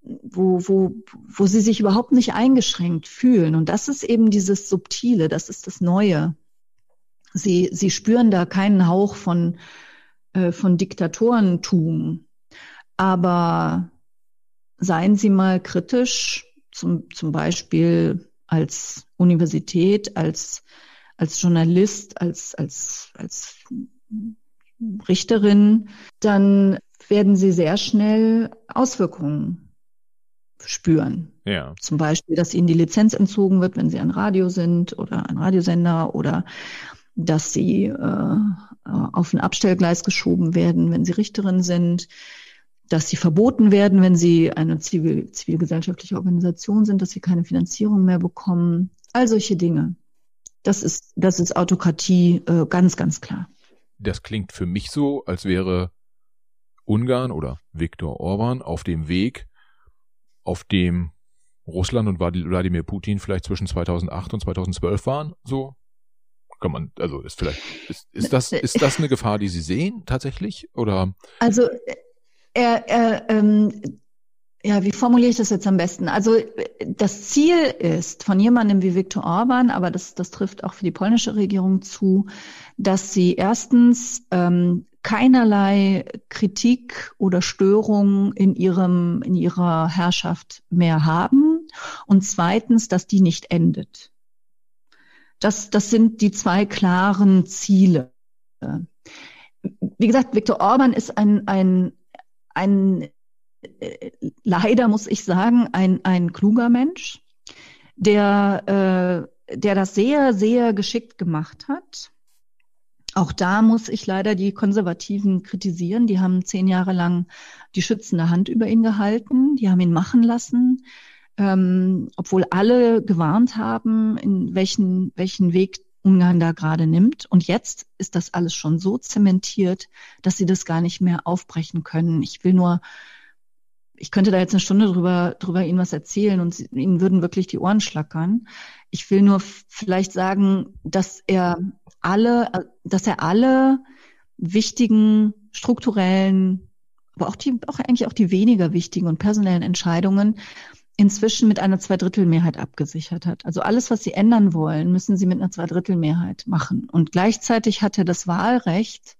wo, wo, wo sie sich überhaupt nicht eingeschränkt fühlen. Und das ist eben dieses Subtile, das ist das Neue. Sie, sie spüren da keinen Hauch von, äh, von Diktatorentum. Aber seien Sie mal kritisch, zum, zum Beispiel als Universität, als, als Journalist, als, als, als Richterin, dann werden Sie sehr schnell Auswirkungen spüren. Ja. Zum Beispiel, dass Ihnen die Lizenz entzogen wird, wenn Sie ein Radio sind oder ein Radiosender, oder dass Sie äh, auf ein Abstellgleis geschoben werden, wenn Sie Richterin sind, dass Sie verboten werden, wenn Sie eine zivil, zivilgesellschaftliche Organisation sind, dass Sie keine Finanzierung mehr bekommen. All solche Dinge. Das ist, das ist Autokratie, äh, ganz, ganz klar. Das klingt für mich so, als wäre Ungarn oder Viktor Orban auf dem Weg, auf dem Russland und Wladimir Putin vielleicht zwischen zweitausendacht und zweitausendzwölf waren. So kann man, also ist vielleicht, ist, ist das, ist das eine Gefahr, die Sie sehen tatsächlich, oder? Also er, er ähm, ja, wie formuliere ich das jetzt am besten? Also das Ziel ist von jemandem wie Viktor Orban, aber das, das trifft auch für die polnische Regierung zu, dass sie erstens ähm, keinerlei Kritik oder Störung in ihrem, in ihrer Herrschaft mehr haben, und zweitens, dass die nicht endet. Das, das sind die zwei klaren Ziele. Wie gesagt, Viktor Orban ist ein, ein, ein leider muss ich sagen, ein, ein kluger Mensch, der, äh, der das sehr, sehr geschickt gemacht hat. Auch da muss ich leider die Konservativen kritisieren. Die haben zehn Jahre lang die schützende Hand über ihn gehalten. Die haben ihn machen lassen, ähm, obwohl alle gewarnt haben, in welchen, welchen Weg Ungarn da gerade nimmt. Und jetzt ist das alles schon so zementiert, dass sie das gar nicht mehr aufbrechen können. Ich will nur Ich könnte da jetzt eine Stunde drüber, drüber Ihnen was erzählen und Sie, Ihnen würden wirklich die Ohren schlackern. Ich will nur f- vielleicht sagen, dass er alle, dass er alle wichtigen strukturellen, aber auch die, auch eigentlich auch die weniger wichtigen und personellen Entscheidungen inzwischen mit einer Zweidrittelmehrheit abgesichert hat. Also alles, was Sie ändern wollen, müssen Sie mit einer Zweidrittelmehrheit machen. Und gleichzeitig hat er das Wahlrecht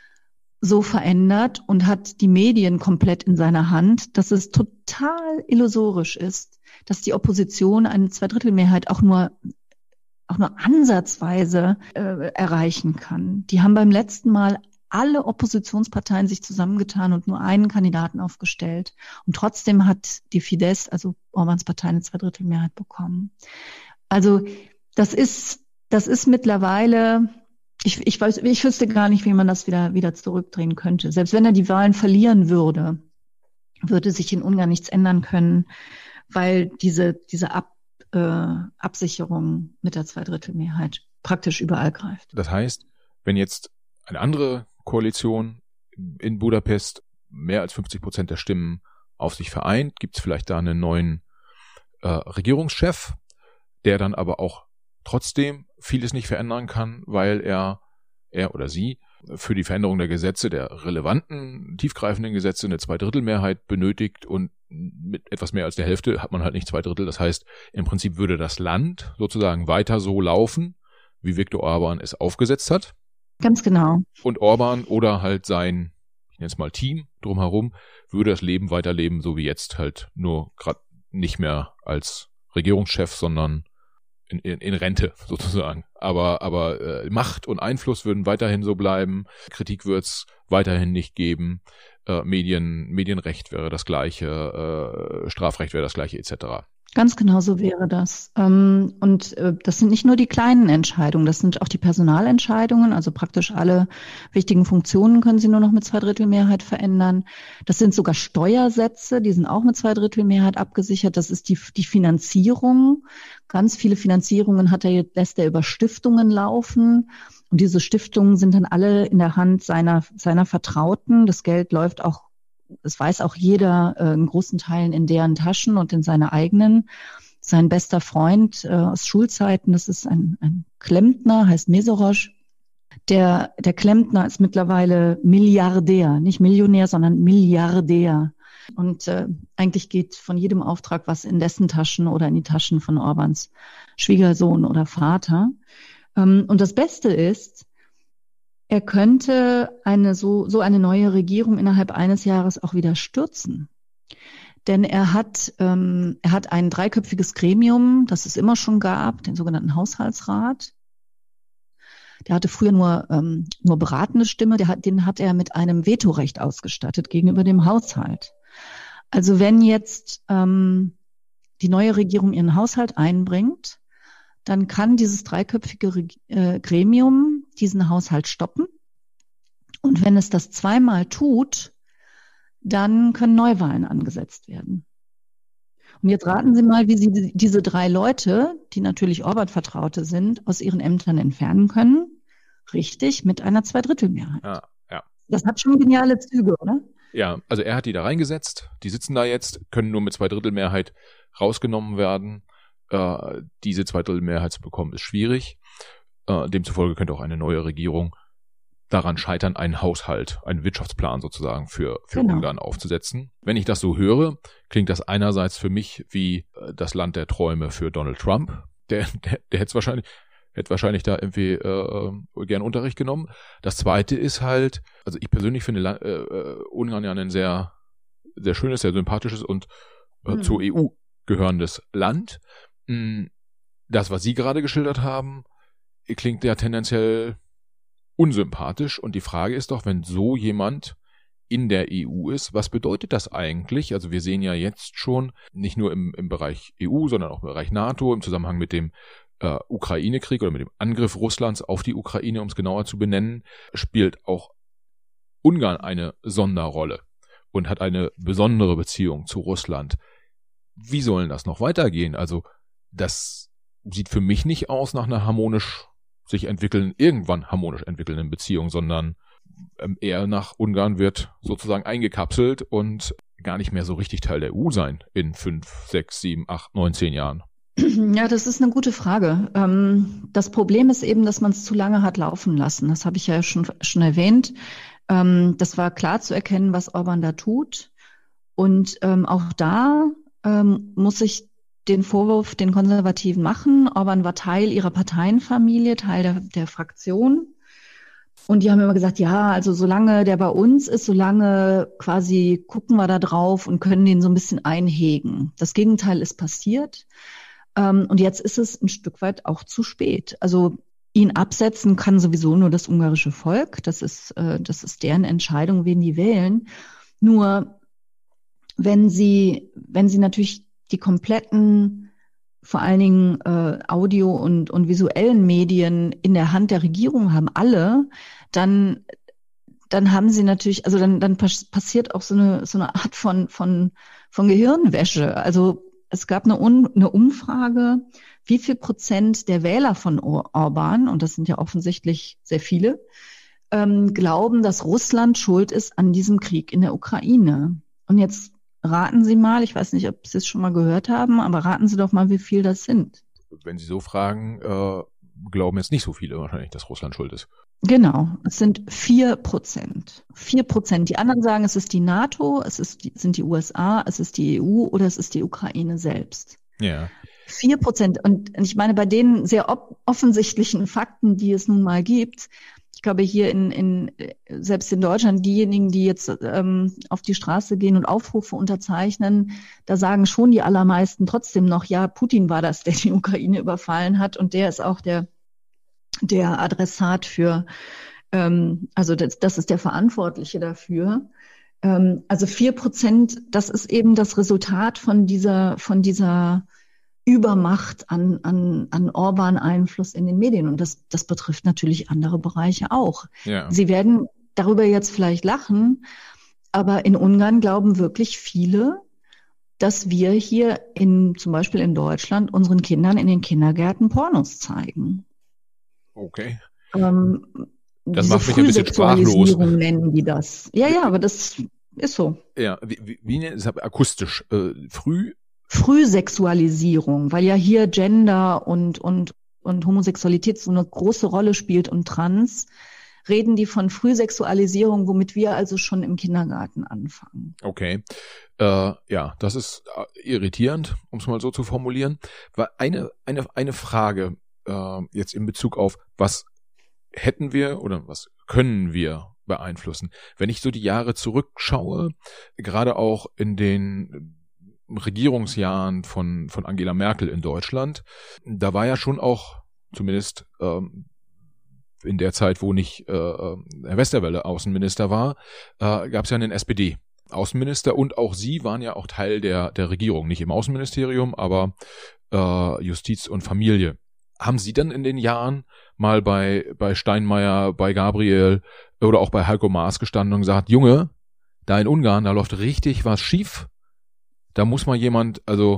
so verändert und hat die Medien komplett in seiner Hand, dass es total illusorisch ist, dass die Opposition eine Zweidrittelmehrheit auch nur auch nur ansatzweise äh, erreichen kann. Die haben beim letzten Mal alle Oppositionsparteien sich zusammengetan und nur einen Kandidaten aufgestellt. Und trotzdem hat die Fidesz, also Orbáns Partei, eine Zweidrittelmehrheit bekommen. Also das ist das ist mittlerweile Ich, ich weiß, ich wüsste gar nicht, wie man das wieder, wieder zurückdrehen könnte. Selbst wenn er die Wahlen verlieren würde, würde sich in Ungarn nichts ändern können, weil diese, diese Ab, äh, Absicherung mit der Zweidrittelmehrheit praktisch überall greift. Das heißt, wenn jetzt eine andere Koalition in Budapest mehr als fünfzig Prozent der Stimmen auf sich vereint, gibt es vielleicht da einen neuen äh, Regierungschef, der dann aber auch trotzdem vieles nicht verändern kann, weil er, er oder sie für die Veränderung der Gesetze, der relevanten, tiefgreifenden Gesetze eine Zweidrittelmehrheit benötigt, und mit etwas mehr als der Hälfte hat man halt nicht zwei Drittel. Das heißt, im Prinzip würde das Land sozusagen weiter so laufen, wie Viktor Orban es aufgesetzt hat. Ganz genau. Und Orban oder halt sein, ich nenne es mal Team drumherum, würde das Leben weiterleben, so wie jetzt, halt nur gerade nicht mehr als Regierungschef, sondern In, in, in Rente sozusagen. Aber, aber äh, Macht und Einfluss würden weiterhin so bleiben. Kritik wird es weiterhin nicht geben. Äh, Medien, Medienrecht wäre das gleiche, äh, Strafrecht wäre das gleiche, et cetera. Ganz genau so wäre das. Ähm, und äh, das sind nicht nur die kleinen Entscheidungen, das sind auch die Personalentscheidungen. Also praktisch alle wichtigen Funktionen können Sie nur noch mit Zweidrittelmehrheit verändern. Das sind sogar Steuersätze, die sind auch mit Zweidrittelmehrheit abgesichert. Das ist die, die Finanzierung. Ganz viele Finanzierungen hat er, lässt er über Stiftungen laufen. Und diese Stiftungen sind dann alle in der Hand seiner, seiner Vertrauten. Das Geld läuft auch, das weiß auch jeder, äh, in großen Teilen in deren Taschen und in seine eigenen. Sein bester Freund äh, aus Schulzeiten, das ist ein, ein Klempner, heißt Mesorosch. Der, der Klempner ist mittlerweile Milliardär, nicht Millionär, sondern Milliardär. Und äh, eigentlich geht von jedem Auftrag was in dessen Taschen oder in die Taschen von Orbáns Schwiegersohn oder Vater. Ähm, und das Beste ist, er könnte eine so, so eine neue Regierung innerhalb eines Jahres auch wieder stürzen. Denn er hat, ähm, er hat ein dreiköpfiges Gremium, das es immer schon gab, den sogenannten Haushaltsrat. Der hatte früher nur, ähm, nur beratende Stimme, der hat, den hat er mit einem Vetorecht ausgestattet gegenüber dem Haushalt. Also wenn jetzt ähm, die neue Regierung ihren Haushalt einbringt, dann kann dieses dreiköpfige Re- äh, Gremium diesen Haushalt stoppen. Und wenn es das zweimal tut, dann können Neuwahlen angesetzt werden. Und jetzt raten Sie mal, wie Sie diese drei Leute, die natürlich Orbán-Vertraute sind, aus ihren Ämtern entfernen können. Richtig, mit einer Zweidrittelmehrheit. Ja, ja. Das hat schon geniale Züge, oder? Ja, also er hat die da reingesetzt, die sitzen da jetzt, können nur mit Zweidrittelmehrheit rausgenommen werden. Äh, diese Zweidrittelmehrheit zu bekommen, ist schwierig. Äh, demzufolge könnte auch eine neue Regierung daran scheitern, einen Haushalt, einen Wirtschaftsplan sozusagen für, für genau. Ungarn aufzusetzen. Wenn ich das so höre, klingt das einerseits für mich wie äh, das Land der Träume für Donald Trump. Der, der, der hätte es wahrscheinlich, hätte wahrscheinlich da irgendwie äh, gern Unterricht genommen. Das Zweite ist halt, also ich persönlich finde äh, Ungarn ja ein sehr, sehr schönes, sehr sympathisches und äh, mhm. zur E U gehörendes Land. Das, was Sie gerade geschildert haben, klingt ja tendenziell unsympathisch. Und die Frage ist doch, wenn so jemand in der E U ist, was bedeutet das eigentlich? Also wir sehen ja jetzt schon, nicht nur im, im Bereich E U, sondern auch im Bereich NATO, im Zusammenhang mit dem äh, Ukraine-Krieg oder mit dem Angriff Russlands auf die Ukraine, um es genauer zu benennen, spielt auch Ungarn eine Sonderrolle und hat eine besondere Beziehung zu Russland. Wie sollen das noch weitergehen? Also das sieht für mich nicht aus nach einer harmonisch sich entwickeln, irgendwann harmonisch entwickelnden Beziehung, sondern ähm, eher nach Ungarn wird sozusagen eingekapselt und gar nicht mehr so richtig Teil der E U sein in fünf, sechs, sieben, acht, neun, zehn Jahren. Ja, das ist eine gute Frage. Ähm, das Problem ist eben, dass man es zu lange hat laufen lassen. Das habe ich ja schon, schon erwähnt. Ähm, das war klar zu erkennen, was Orbán da tut. Und ähm, auch da ähm, muss ich den Vorwurf den Konservativen machen. Orbán war Teil ihrer Parteienfamilie, Teil der, der Fraktion. Und die haben immer gesagt, ja, also solange der bei uns ist, solange quasi gucken wir da drauf und können den so ein bisschen einhegen. Das Gegenteil ist passiert. Ähm, und jetzt ist es ein Stück weit auch zu spät. Also ihn absetzen kann sowieso nur das ungarische Volk. Das ist, äh, das ist deren Entscheidung, wen die wählen. Nur wenn sie, wenn sie natürlich die kompletten, vor allen Dingen äh, Audio- und, und visuellen Medien in der Hand der Regierung haben, alle, dann, dann haben sie natürlich, also dann, dann passiert auch so eine, so eine Art von, von, von Gehirnwäsche. Also es gab eine, Un, eine Umfrage, wie viel Prozent der Wähler von Or- Orbán, und das sind ja offensichtlich sehr viele, ähm, glauben, dass Russland schuld ist an diesem Krieg in der Ukraine. Und jetzt raten Sie mal, ich weiß nicht, ob Sie es schon mal gehört haben, aber raten Sie doch mal, wie viel das sind. Wenn Sie so fragen, äh, glauben jetzt nicht so viele wahrscheinlich, dass Russland schuld ist. Genau, es sind vier Prozent. Vier Prozent. Die anderen sagen, es ist die NATO, es ist die, sind die U S A, es ist die E U oder es ist die Ukraine selbst. Ja. Vier Prozent. Und ich meine, bei den sehr op- offensichtlichen Fakten, die es nun mal gibt, ich glaube, hier in, in selbst in Deutschland, diejenigen, die jetzt ähm, auf die Straße gehen und Aufrufe unterzeichnen, da sagen schon die allermeisten trotzdem noch, ja, Putin war das, der die Ukraine überfallen hat und der ist auch der der Adressat für, ähm, also das, das ist der Verantwortliche dafür. Ähm, also vier Prozent, das ist eben das Resultat von dieser von dieser Übermacht an, an, an Orbán-Einfluss in den Medien. Und das, das betrifft natürlich andere Bereiche auch. Ja. Sie werden darüber jetzt vielleicht lachen, aber in Ungarn glauben wirklich viele, dass wir hier in, zum Beispiel in Deutschland, unseren Kindern in den Kindergärten Pornos zeigen. Okay. Ähm, das macht mich ein bisschen sprachlos. Nennen die das. Ja, ja, aber das ist so. Ja, wie, wie, wie nennt es akustisch? Äh, früh? Frühsexualisierung, weil ja hier Gender und, und, und Homosexualität so eine große Rolle spielt und Trans. reden die von Frühsexualisierung, womit wir also schon im Kindergarten anfangen. Okay, äh, ja, das ist irritierend, um es mal so zu formulieren. War eine eine eine Frage äh, jetzt in Bezug auf, was hätten wir oder was können wir beeinflussen? Wenn ich so die Jahre zurückschaue, gerade auch in den Regierungsjahren von von Angela Merkel in Deutschland, da war ja schon auch zumindest ähm, in der Zeit, wo nicht äh, Herr Westerwelle Außenminister war, äh, gab es ja einen S P D-Außenminister und auch Sie waren ja auch Teil der der Regierung, nicht im Außenministerium, aber äh, Justiz und Familie. Haben Sie dann in den Jahren mal bei bei Steinmeier, bei Gabriel oder auch bei Heiko Maas gestanden und gesagt, Junge, da in Ungarn, da läuft richtig was schief, da muss mal jemand, also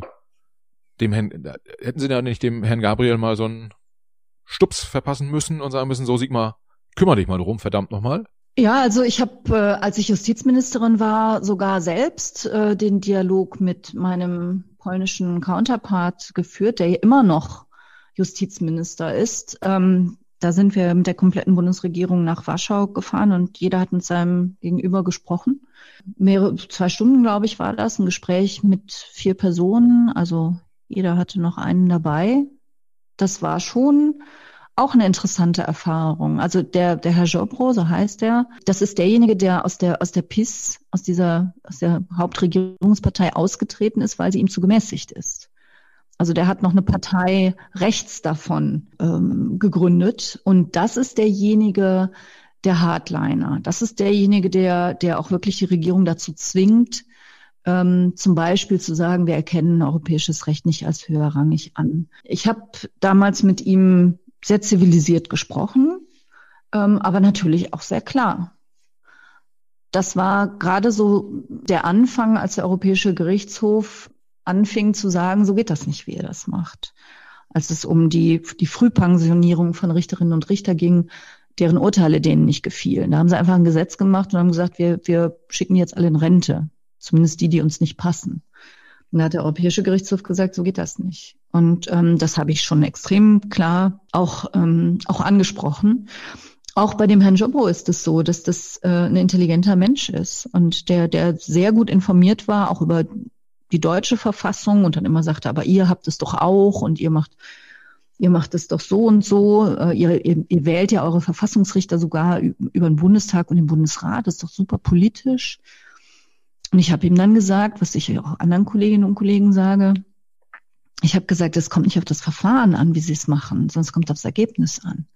dem Herrn, hätten Sie da nicht dem Herrn Gabriel mal so einen Stups verpassen müssen und sagen müssen, so Sigmar, kümmere dich mal drum, verdammt nochmal? Ja, also ich habe, äh, als ich Justizministerin war, sogar selbst äh, den Dialog mit meinem polnischen Counterpart geführt, der ja immer noch Justizminister ist. Ähm, da sind wir mit der kompletten Bundesregierung nach Warschau gefahren und jeder hat mit seinem Gegenüber gesprochen. Mehrere, zwei Stunden, glaube ich, war das, ein Gespräch mit vier Personen, also jeder hatte noch einen dabei. Das war schon auch eine interessante Erfahrung. Also der, der Herr Ziobro, so heißt er, das ist derjenige, der aus der, aus der P I S, aus dieser, aus der Hauptregierungspartei ausgetreten ist, weil sie ihm zu gemäßigt ist. Also der hat noch eine Partei rechts davon ähm, gegründet. Und das ist derjenige, der Hardliner. Das ist derjenige, der, der auch wirklich die Regierung dazu zwingt, ähm, zum Beispiel zu sagen, wir erkennen europäisches Recht nicht als höherrangig an. Ich habe damals mit ihm sehr zivilisiert gesprochen, ähm, aber natürlich auch sehr klar. Das war gerade so der Anfang, als der Europäische Gerichtshof anfing zu sagen, so geht das nicht, wie ihr das macht. Als es um die, die Frühpensionierung von Richterinnen und Richter ging, deren Urteile denen nicht gefielen. Da haben sie einfach ein Gesetz gemacht und haben gesagt, wir, wir schicken die jetzt alle in Rente. Zumindest die, die uns nicht passen. Und da hat der Europäische Gerichtshof gesagt, so geht das nicht. Und ähm, das habe ich schon extrem klar auch, ähm, auch angesprochen. Auch bei dem Herrn Ziobro ist es so, dass das äh, ein intelligenter Mensch ist und der, der sehr gut informiert war, auch über die deutsche Verfassung und dann immer sagte, aber ihr habt es doch auch und ihr macht ihr macht es doch so und so, ihr, ihr, ihr wählt ja eure Verfassungsrichter sogar über den Bundestag und den Bundesrat, das ist doch super politisch. Und ich habe ihm dann gesagt, was ich auch anderen Kolleginnen und Kollegen sage, ich habe gesagt, es kommt nicht auf das Verfahren an, wie sie es machen, sondern es kommt aufs Ergebnis an.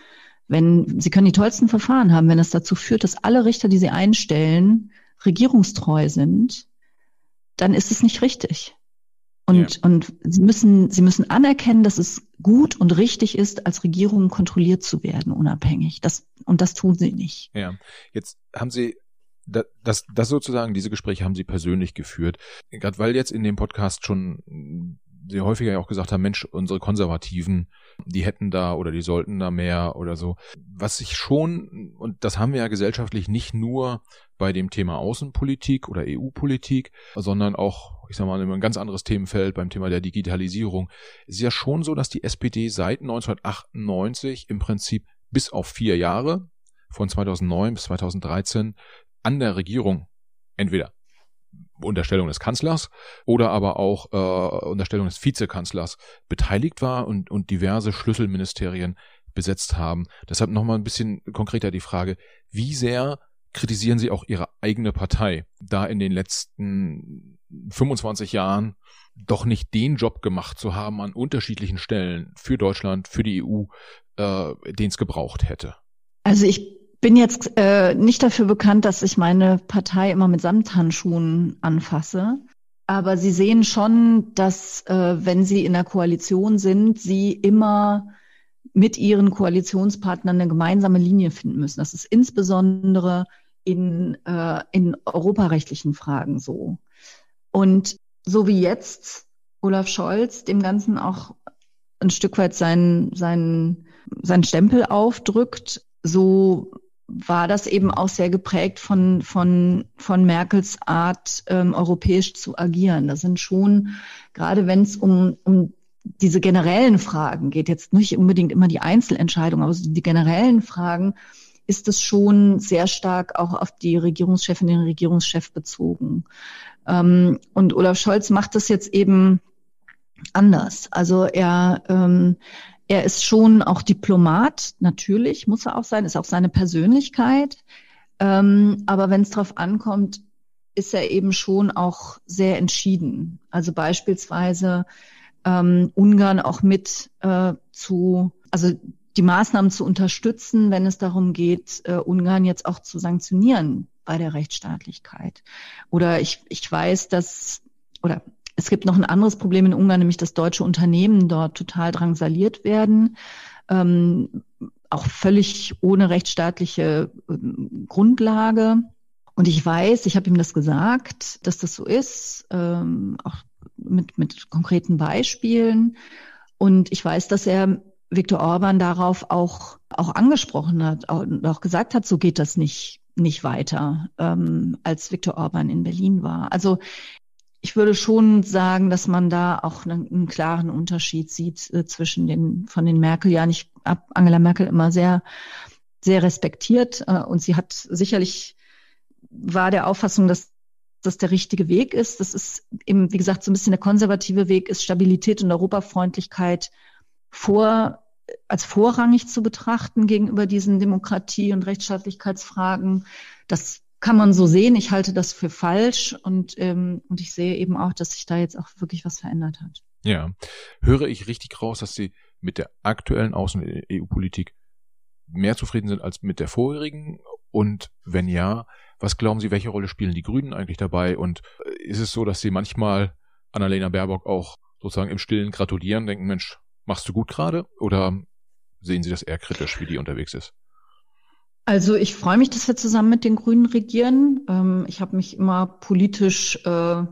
Wenn Sie können die tollsten Verfahren haben, wenn es dazu führt, dass alle Richter, die Sie einstellen, regierungstreu sind, dann ist es nicht richtig. Und, ja. und Sie müssen, Sie müssen anerkennen, dass es gut und richtig ist, als Regierung kontrolliert zu werden, unabhängig. Das, und das tun Sie nicht. Ja, jetzt haben Sie, das, das, das sozusagen, diese Gespräche haben Sie persönlich geführt. Gerade weil jetzt in dem Podcast schon Sie häufiger ja auch gesagt haben, Mensch, unsere Konservativen, die hätten da oder die sollten da mehr oder so. Was sich schon, und das haben wir ja gesellschaftlich nicht nur bei dem Thema Außenpolitik oder E U-Politik, sondern auch, ich sag mal, ein ganz anderes Themenfeld beim Thema der Digitalisierung. Es ist ja schon so, dass die S P D seit neunzehnhundertachtundneunzig im Prinzip bis auf vier Jahre, von zweitausendneun bis zweitausenddreizehn, an der Regierung entweder Unterstellung des Kanzlers oder aber auch äh, Unterstellung des Vizekanzlers beteiligt war und, und diverse Schlüsselministerien besetzt haben. Deshalb nochmal ein bisschen konkreter die Frage, wie sehr kritisieren Sie auch Ihre eigene Partei, da in den letzten fünfundzwanzig Jahren doch nicht den Job gemacht zu haben an unterschiedlichen Stellen für Deutschland, für die E U, äh, den es gebraucht hätte? Also ich bin jetzt äh, nicht dafür bekannt, dass ich meine Partei immer mit Samthandschuhen anfasse. Aber Sie sehen schon, dass äh, wenn Sie in der Koalition sind, Sie immer mit Ihren Koalitionspartnern eine gemeinsame Linie finden müssen. Das ist insbesondere in, äh, in europarechtlichen Fragen so. Und so wie jetzt Olaf Scholz dem Ganzen auch ein Stück weit seinen, seinen, seinen Stempel aufdrückt, so war das eben auch sehr geprägt von, von, von Merkels Art, ähm, europäisch zu agieren. Das sind schon, gerade wenn es um, um diese generellen Fragen geht, jetzt nicht unbedingt immer die Einzelentscheidungen, aber die generellen Fragen, ist es schon sehr stark auch auf die Regierungschefin, den Regierungschef bezogen. Ähm, und Olaf Scholz macht das jetzt eben anders. Also er, ähm, er ist schon auch Diplomat, natürlich, muss er auch sein, ist auch seine Persönlichkeit. Ähm, aber wenn es drauf ankommt, ist er eben schon auch sehr entschieden. Also beispielsweise ähm, Ungarn auch mit äh, zu, also die Maßnahmen zu unterstützen, wenn es darum geht, äh, Ungarn jetzt auch zu sanktionieren bei der Rechtsstaatlichkeit. Oder ich, ich weiß, dass, oder es gibt noch ein anderes Problem in Ungarn, nämlich dass deutsche Unternehmen dort total drangsaliert werden, ähm, auch völlig ohne rechtsstaatliche äh, Grundlage. Und ich weiß, ich habe ihm das gesagt, dass das so ist, ähm, auch mit, mit konkreten Beispielen. Und ich weiß, dass er Viktor Orban darauf auch, auch angesprochen hat und auch gesagt hat, so geht das nicht, nicht weiter, ähm, als Viktor Orban in Berlin war. Also ich würde schon sagen, dass man da auch einen, einen klaren Unterschied sieht äh, zwischen den, von den Merkel-Jahren. Ich habe Angela Merkel immer sehr, sehr respektiert äh, und sie hat sicherlich, war der Auffassung, dass das der richtige Weg ist. Das ist eben, wie gesagt, so ein bisschen der konservative Weg ist, Stabilität und Europafreundlichkeit vor, als vorrangig zu betrachten gegenüber diesen Demokratie- und Rechtsstaatlichkeitsfragen. Das kann man so sehen. Ich halte das für falsch und, ähm, und ich sehe eben auch, dass sich da jetzt auch wirklich was verändert hat. Ja. Höre ich richtig raus, dass Sie mit der aktuellen Außen- und E U-Politik mehr zufrieden sind als mit der vorherigen? Und wenn ja, was glauben Sie, welche Rolle spielen die Grünen eigentlich dabei? Und ist es so, dass Sie manchmal Annalena Baerbock auch sozusagen im Stillen gratulieren, denken, Mensch, machst du gut gerade? Oder sehen Sie das eher kritisch, wie die unterwegs ist? Also ich freue mich, dass wir zusammen mit den Grünen regieren. Ähm, ich habe mich immer politisch, äh,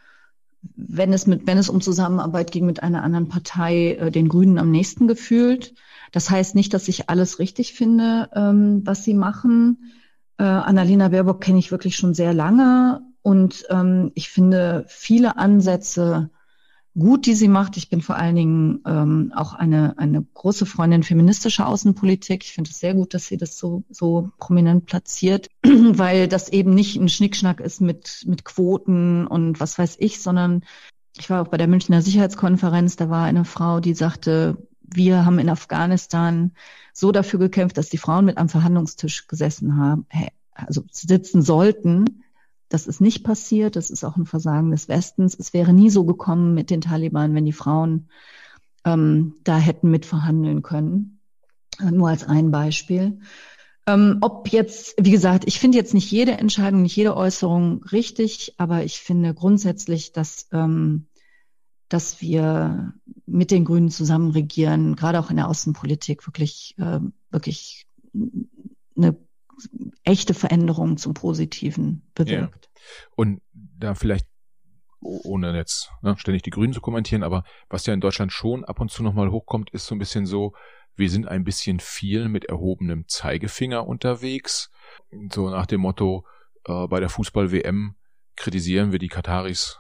wenn es mit, wenn es um Zusammenarbeit ging mit einer anderen Partei, äh, den Grünen am nächsten gefühlt. Das heißt nicht, dass ich alles richtig finde, ähm, was sie machen. Äh, Annalena Baerbock kenne ich wirklich schon sehr lange und ähm, ich finde viele Ansätze gut, die sie macht. Ich bin vor allen Dingen ähm, auch eine eine große Freundin feministischer Außenpolitik. Ich finde es sehr gut, dass sie das so so prominent platziert, weil das eben nicht ein Schnickschnack ist mit mit Quoten und was weiß ich, sondern ich war auch bei der Münchner Sicherheitskonferenz, da war eine Frau, die sagte, wir haben in Afghanistan so dafür gekämpft, dass die Frauen mit am Verhandlungstisch gesessen haben, also sitzen sollten. Das ist nicht passiert. Das ist auch ein Versagen des Westens. Es wäre nie so gekommen mit den Taliban, wenn die Frauen ähm, da hätten mitverhandeln können. Äh, nur als ein Beispiel. Ähm, ob jetzt, wie gesagt, ich finde jetzt nicht jede Entscheidung, nicht jede Äußerung richtig, aber ich finde grundsätzlich, dass ähm, dass wir mit den Grünen zusammen regieren, gerade auch in der Außenpolitik, wirklich, äh, wirklich eine echte Veränderung zum Positiven bewirkt. Ja. Und da vielleicht, ohne jetzt ne, ständig die Grünen zu kommentieren, aber was ja in Deutschland schon ab und zu nochmal hochkommt, ist so ein bisschen so, wir sind ein bisschen viel mit erhobenem Zeigefinger unterwegs. So nach dem Motto, äh, bei der Fußball-W M kritisieren wir die Kataris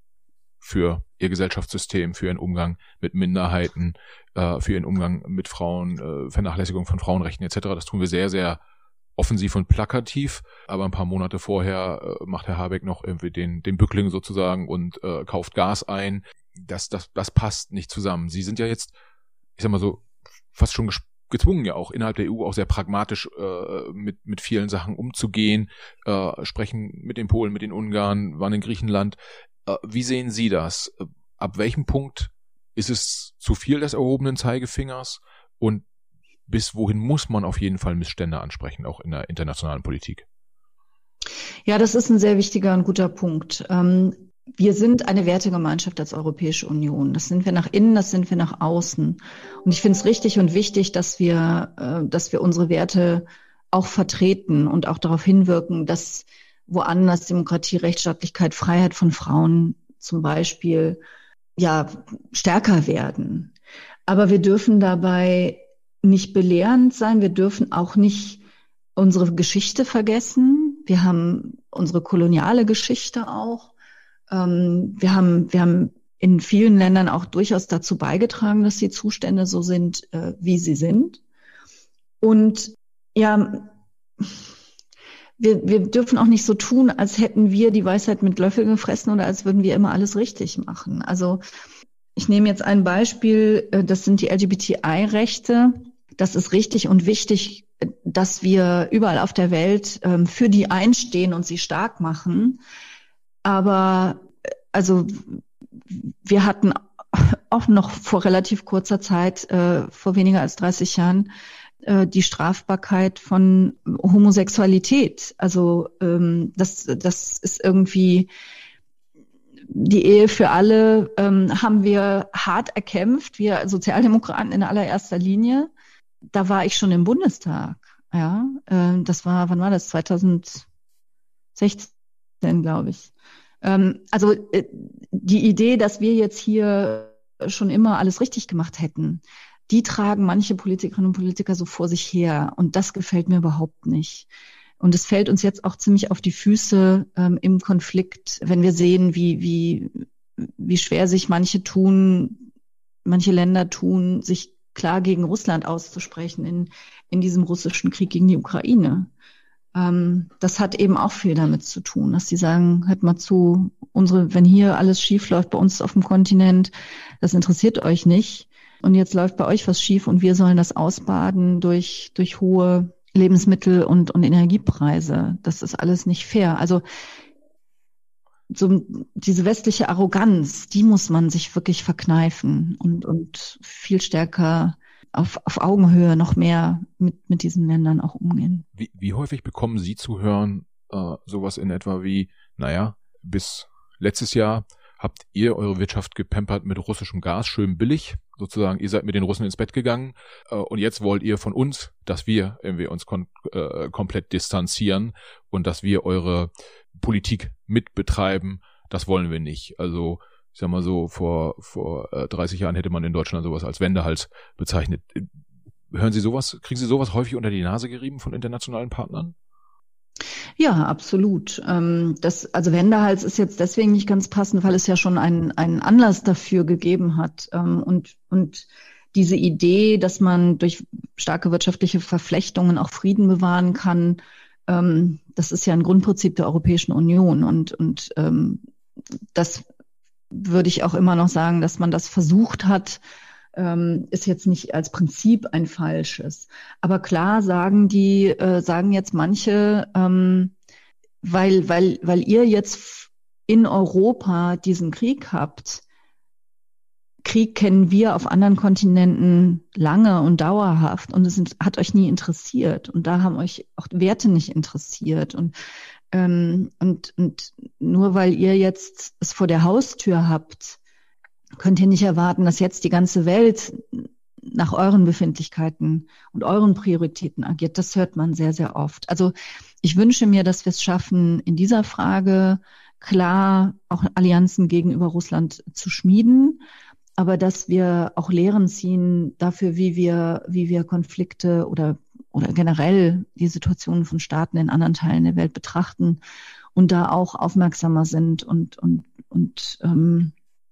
für ihr Gesellschaftssystem, für ihren Umgang mit Minderheiten, äh, für ihren Umgang mit Frauen, äh, Vernachlässigung von Frauenrechten et cetera. Das tun wir sehr, sehr offensiv und plakativ, aber ein paar Monate vorher äh, macht Herr Habeck noch irgendwie den, den Bückling sozusagen und äh, kauft Gas ein. Das, das, das passt nicht zusammen. Sie sind ja jetzt, ich sag mal so, fast schon ges- gezwungen ja auch innerhalb der E U auch sehr pragmatisch äh, mit, mit vielen Sachen umzugehen, äh, sprechen mit den Polen, mit den Ungarn, waren in Griechenland. Äh, wie sehen Sie das? Ab welchem Punkt ist es zu viel des erhobenen Zeigefingers und bis wohin muss man auf jeden Fall Missstände ansprechen, auch in der internationalen Politik? Ja, das ist ein sehr wichtiger und guter Punkt. Ähm, wir sind eine Wertegemeinschaft als Europäische Union. Das sind wir nach innen, das sind wir nach außen. Und ich finde es richtig und wichtig, dass wir, äh, dass wir unsere Werte auch vertreten und auch darauf hinwirken, dass woanders Demokratie, Rechtsstaatlichkeit, Freiheit von Frauen zum Beispiel ja stärker werden. Aber wir dürfen dabei nicht belehrend sein. Wir dürfen auch nicht unsere Geschichte vergessen. Wir haben unsere koloniale Geschichte auch. Ähm, wir haben, wir haben in vielen Ländern auch durchaus dazu beigetragen, dass die Zustände so sind, äh, wie sie sind. Und ja, wir, wir dürfen auch nicht so tun, als hätten wir die Weisheit mit Löffeln gefressen oder als würden wir immer alles richtig machen. Also ich nehme jetzt ein Beispiel, das sind die L G B T I-Rechte. Das ist richtig und wichtig, dass wir überall auf der Welt ähm, für die einstehen und sie stark machen. Aber also wir hatten auch noch vor relativ kurzer Zeit, äh, vor weniger als dreißig Jahren, äh, die Strafbarkeit von Homosexualität. Also ähm, das, das ist irgendwie die Ehe für alle, ähm, haben wir hart erkämpft, wir Sozialdemokraten in allererster Linie. Da war ich schon im Bundestag. Ja, äh, das war, wann war das? zweitausendsechzehn, glaube ich. Ähm, also äh, die Idee, dass wir jetzt hier schon immer alles richtig gemacht hätten, die tragen manche Politikerinnen und Politiker so vor sich her. Und das gefällt mir überhaupt nicht. Und es fällt uns jetzt auch ziemlich auf die Füße ähm, im Konflikt, wenn wir sehen, wie, wie, wie schwer sich manche tun, manche Länder tun, sich klar gegen Russland auszusprechen in, in diesem russischen Krieg gegen die Ukraine. Ähm, das hat eben auch viel damit zu tun, dass sie sagen, hört mal zu, unsere, wenn hier alles schief läuft bei uns auf dem Kontinent, das interessiert euch nicht. Und jetzt läuft bei euch was schief und wir sollen das ausbaden durch, durch hohe Lebensmittel- und, und Energiepreise. Das ist alles nicht fair. Also so diese westliche Arroganz, die muss man sich wirklich verkneifen und, und viel stärker auf, auf Augenhöhe noch mehr mit, mit diesen Ländern auch umgehen. Wie, wie häufig bekommen Sie zu hören, äh, sowas in etwa wie, naja, bis letztes Jahr habt ihr eure Wirtschaft gepampert mit russischem Gas, schön billig, sozusagen, ihr seid mit den Russen ins Bett gegangen äh, und jetzt wollt ihr von uns, dass wir irgendwie uns kon- äh, komplett distanzieren und dass wir eure Politik mitbetreiben, das wollen wir nicht. Also ich sag mal so, vor vor äh, dreißig Jahren hätte man in Deutschland sowas als Wendehals bezeichnet. Hören Sie sowas, kriegen Sie sowas häufig unter die Nase gerieben von internationalen Partnern? Ja, absolut. Das, also Wendehals ist jetzt deswegen nicht ganz passend, weil es ja schon einen, einen Anlass dafür gegeben hat. Und, und diese Idee, dass man durch starke wirtschaftliche Verflechtungen auch Frieden bewahren kann, das ist ja ein Grundprinzip der Europäischen Union. Und, und das würde ich auch immer noch sagen, dass man das versucht hat, ist jetzt nicht als Prinzip ein falsches. Aber klar sagen die, äh, sagen jetzt manche, ähm, weil, weil, weil ihr jetzt in Europa diesen Krieg habt, Krieg kennen wir auf anderen Kontinenten lange und dauerhaft und es sind, hat euch nie interessiert und da haben euch auch Werte nicht interessiert und, ähm, und, und nur weil ihr jetzt es vor der Haustür habt, könnt ihr nicht erwarten, dass jetzt die ganze Welt nach euren Befindlichkeiten und euren Prioritäten agiert. Das hört man sehr, sehr oft. Also ich wünsche mir, dass wir es schaffen, in dieser Frage klar auch Allianzen gegenüber Russland zu schmieden, aber dass wir auch Lehren ziehen dafür, wie wir, wie wir Konflikte oder, oder generell die Situationen von Staaten in anderen Teilen der Welt betrachten und da auch aufmerksamer sind und, und, und, ähm,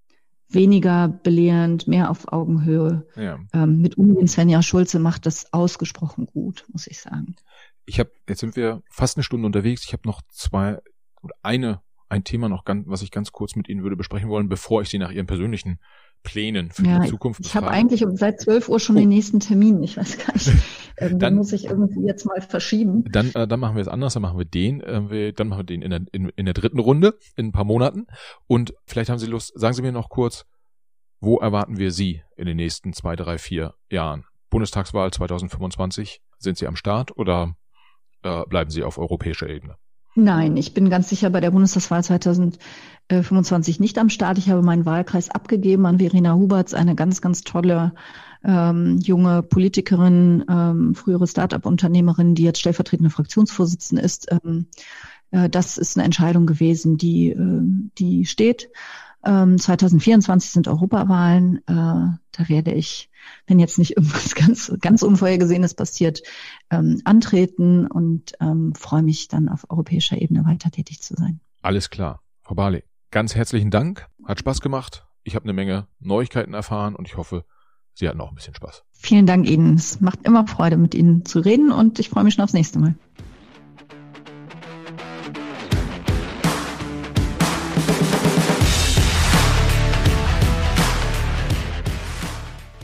weniger belehrend, mehr auf Augenhöhe ja. ähm, mit umgehen. Svenja Schulze macht das ausgesprochen gut, muss ich sagen. Ich habe, jetzt sind wir fast eine Stunde unterwegs. Ich habe noch zwei oder eine, ein Thema noch, ganz, was ich ganz kurz mit Ihnen würde besprechen wollen, bevor ich Sie nach Ihren persönlichen Plänen für ja, die Zukunft ich befrage. Ich habe eigentlich seit zwölf Uhr schon oh. den nächsten Termin. Ich weiß gar nicht. Ähm, dann muss ich irgendwie jetzt mal verschieben. Dann, äh, dann machen wir es anders. Dann machen wir den. Äh, wir, dann machen wir den in der, in, in der dritten Runde in ein paar Monaten. Und vielleicht haben Sie Lust. Sagen Sie mir noch kurz, wo erwarten wir Sie in den nächsten zwei, drei, vier Jahren? Bundestagswahl zwanzig fünfundzwanzig. Sind Sie am Start oder äh, bleiben Sie auf europäischer Ebene? Nein, ich bin ganz sicher bei der Bundestagswahl zwanzig fünfundzwanzig nicht am Start. Ich habe meinen Wahlkreis abgegeben an Verena Huberts, eine ganz, ganz tolle ähm, junge Politikerin, ähm, frühere Start-up-Unternehmerin, die jetzt stellvertretende Fraktionsvorsitzende ist. Ähm, äh, das ist eine Entscheidung gewesen, die, äh, die steht. Ähm, zwanzig vierundzwanzig sind Europawahlen. Äh, da werde ich, wenn jetzt nicht irgendwas ganz, ganz Unvorhergesehenes passiert, ähm, antreten und ähm, freue mich dann auf europäischer Ebene weiter tätig zu sein. Alles klar. Frau Barley, ganz herzlichen Dank. Hat Spaß gemacht. Ich habe eine Menge Neuigkeiten erfahren und ich hoffe, Sie hatten auch ein bisschen Spaß. Vielen Dank Ihnen. Es macht immer Freude, mit Ihnen zu reden und ich freue mich schon aufs nächste Mal.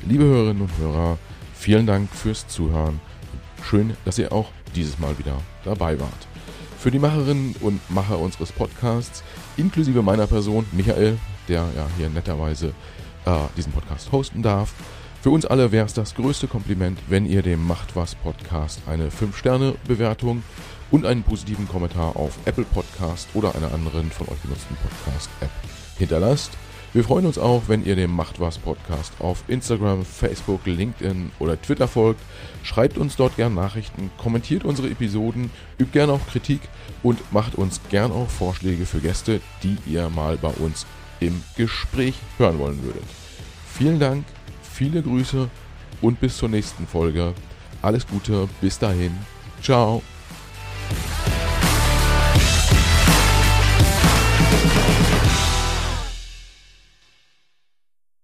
liebe Hörerinnen und Hörer, vielen Dank fürs Zuhören. Schön, dass ihr auch dieses Mal wieder dabei wart. Für die Macherinnen und Macher unseres Podcasts, inklusive meiner Person, Michael, der ja hier netterweise äh, diesen Podcast hosten darf, für uns alle wäre es das größte Kompliment, wenn ihr dem Macht was Podcast eine fünf Sterne Bewertung und einen positiven Kommentar auf Apple Podcast oder einer anderen von euch genutzten Podcast-App hinterlasst. Wir freuen uns auch, wenn ihr dem Macht was Podcast auf Instagram, Facebook, LinkedIn oder Twitter folgt. Schreibt uns dort gern Nachrichten, kommentiert unsere Episoden, übt gern auch Kritik und macht uns gern auch Vorschläge für Gäste, die ihr mal bei uns im Gespräch hören wollen würdet. Vielen Dank, viele Grüße und bis zur nächsten Folge. Alles Gute, bis dahin. Ciao.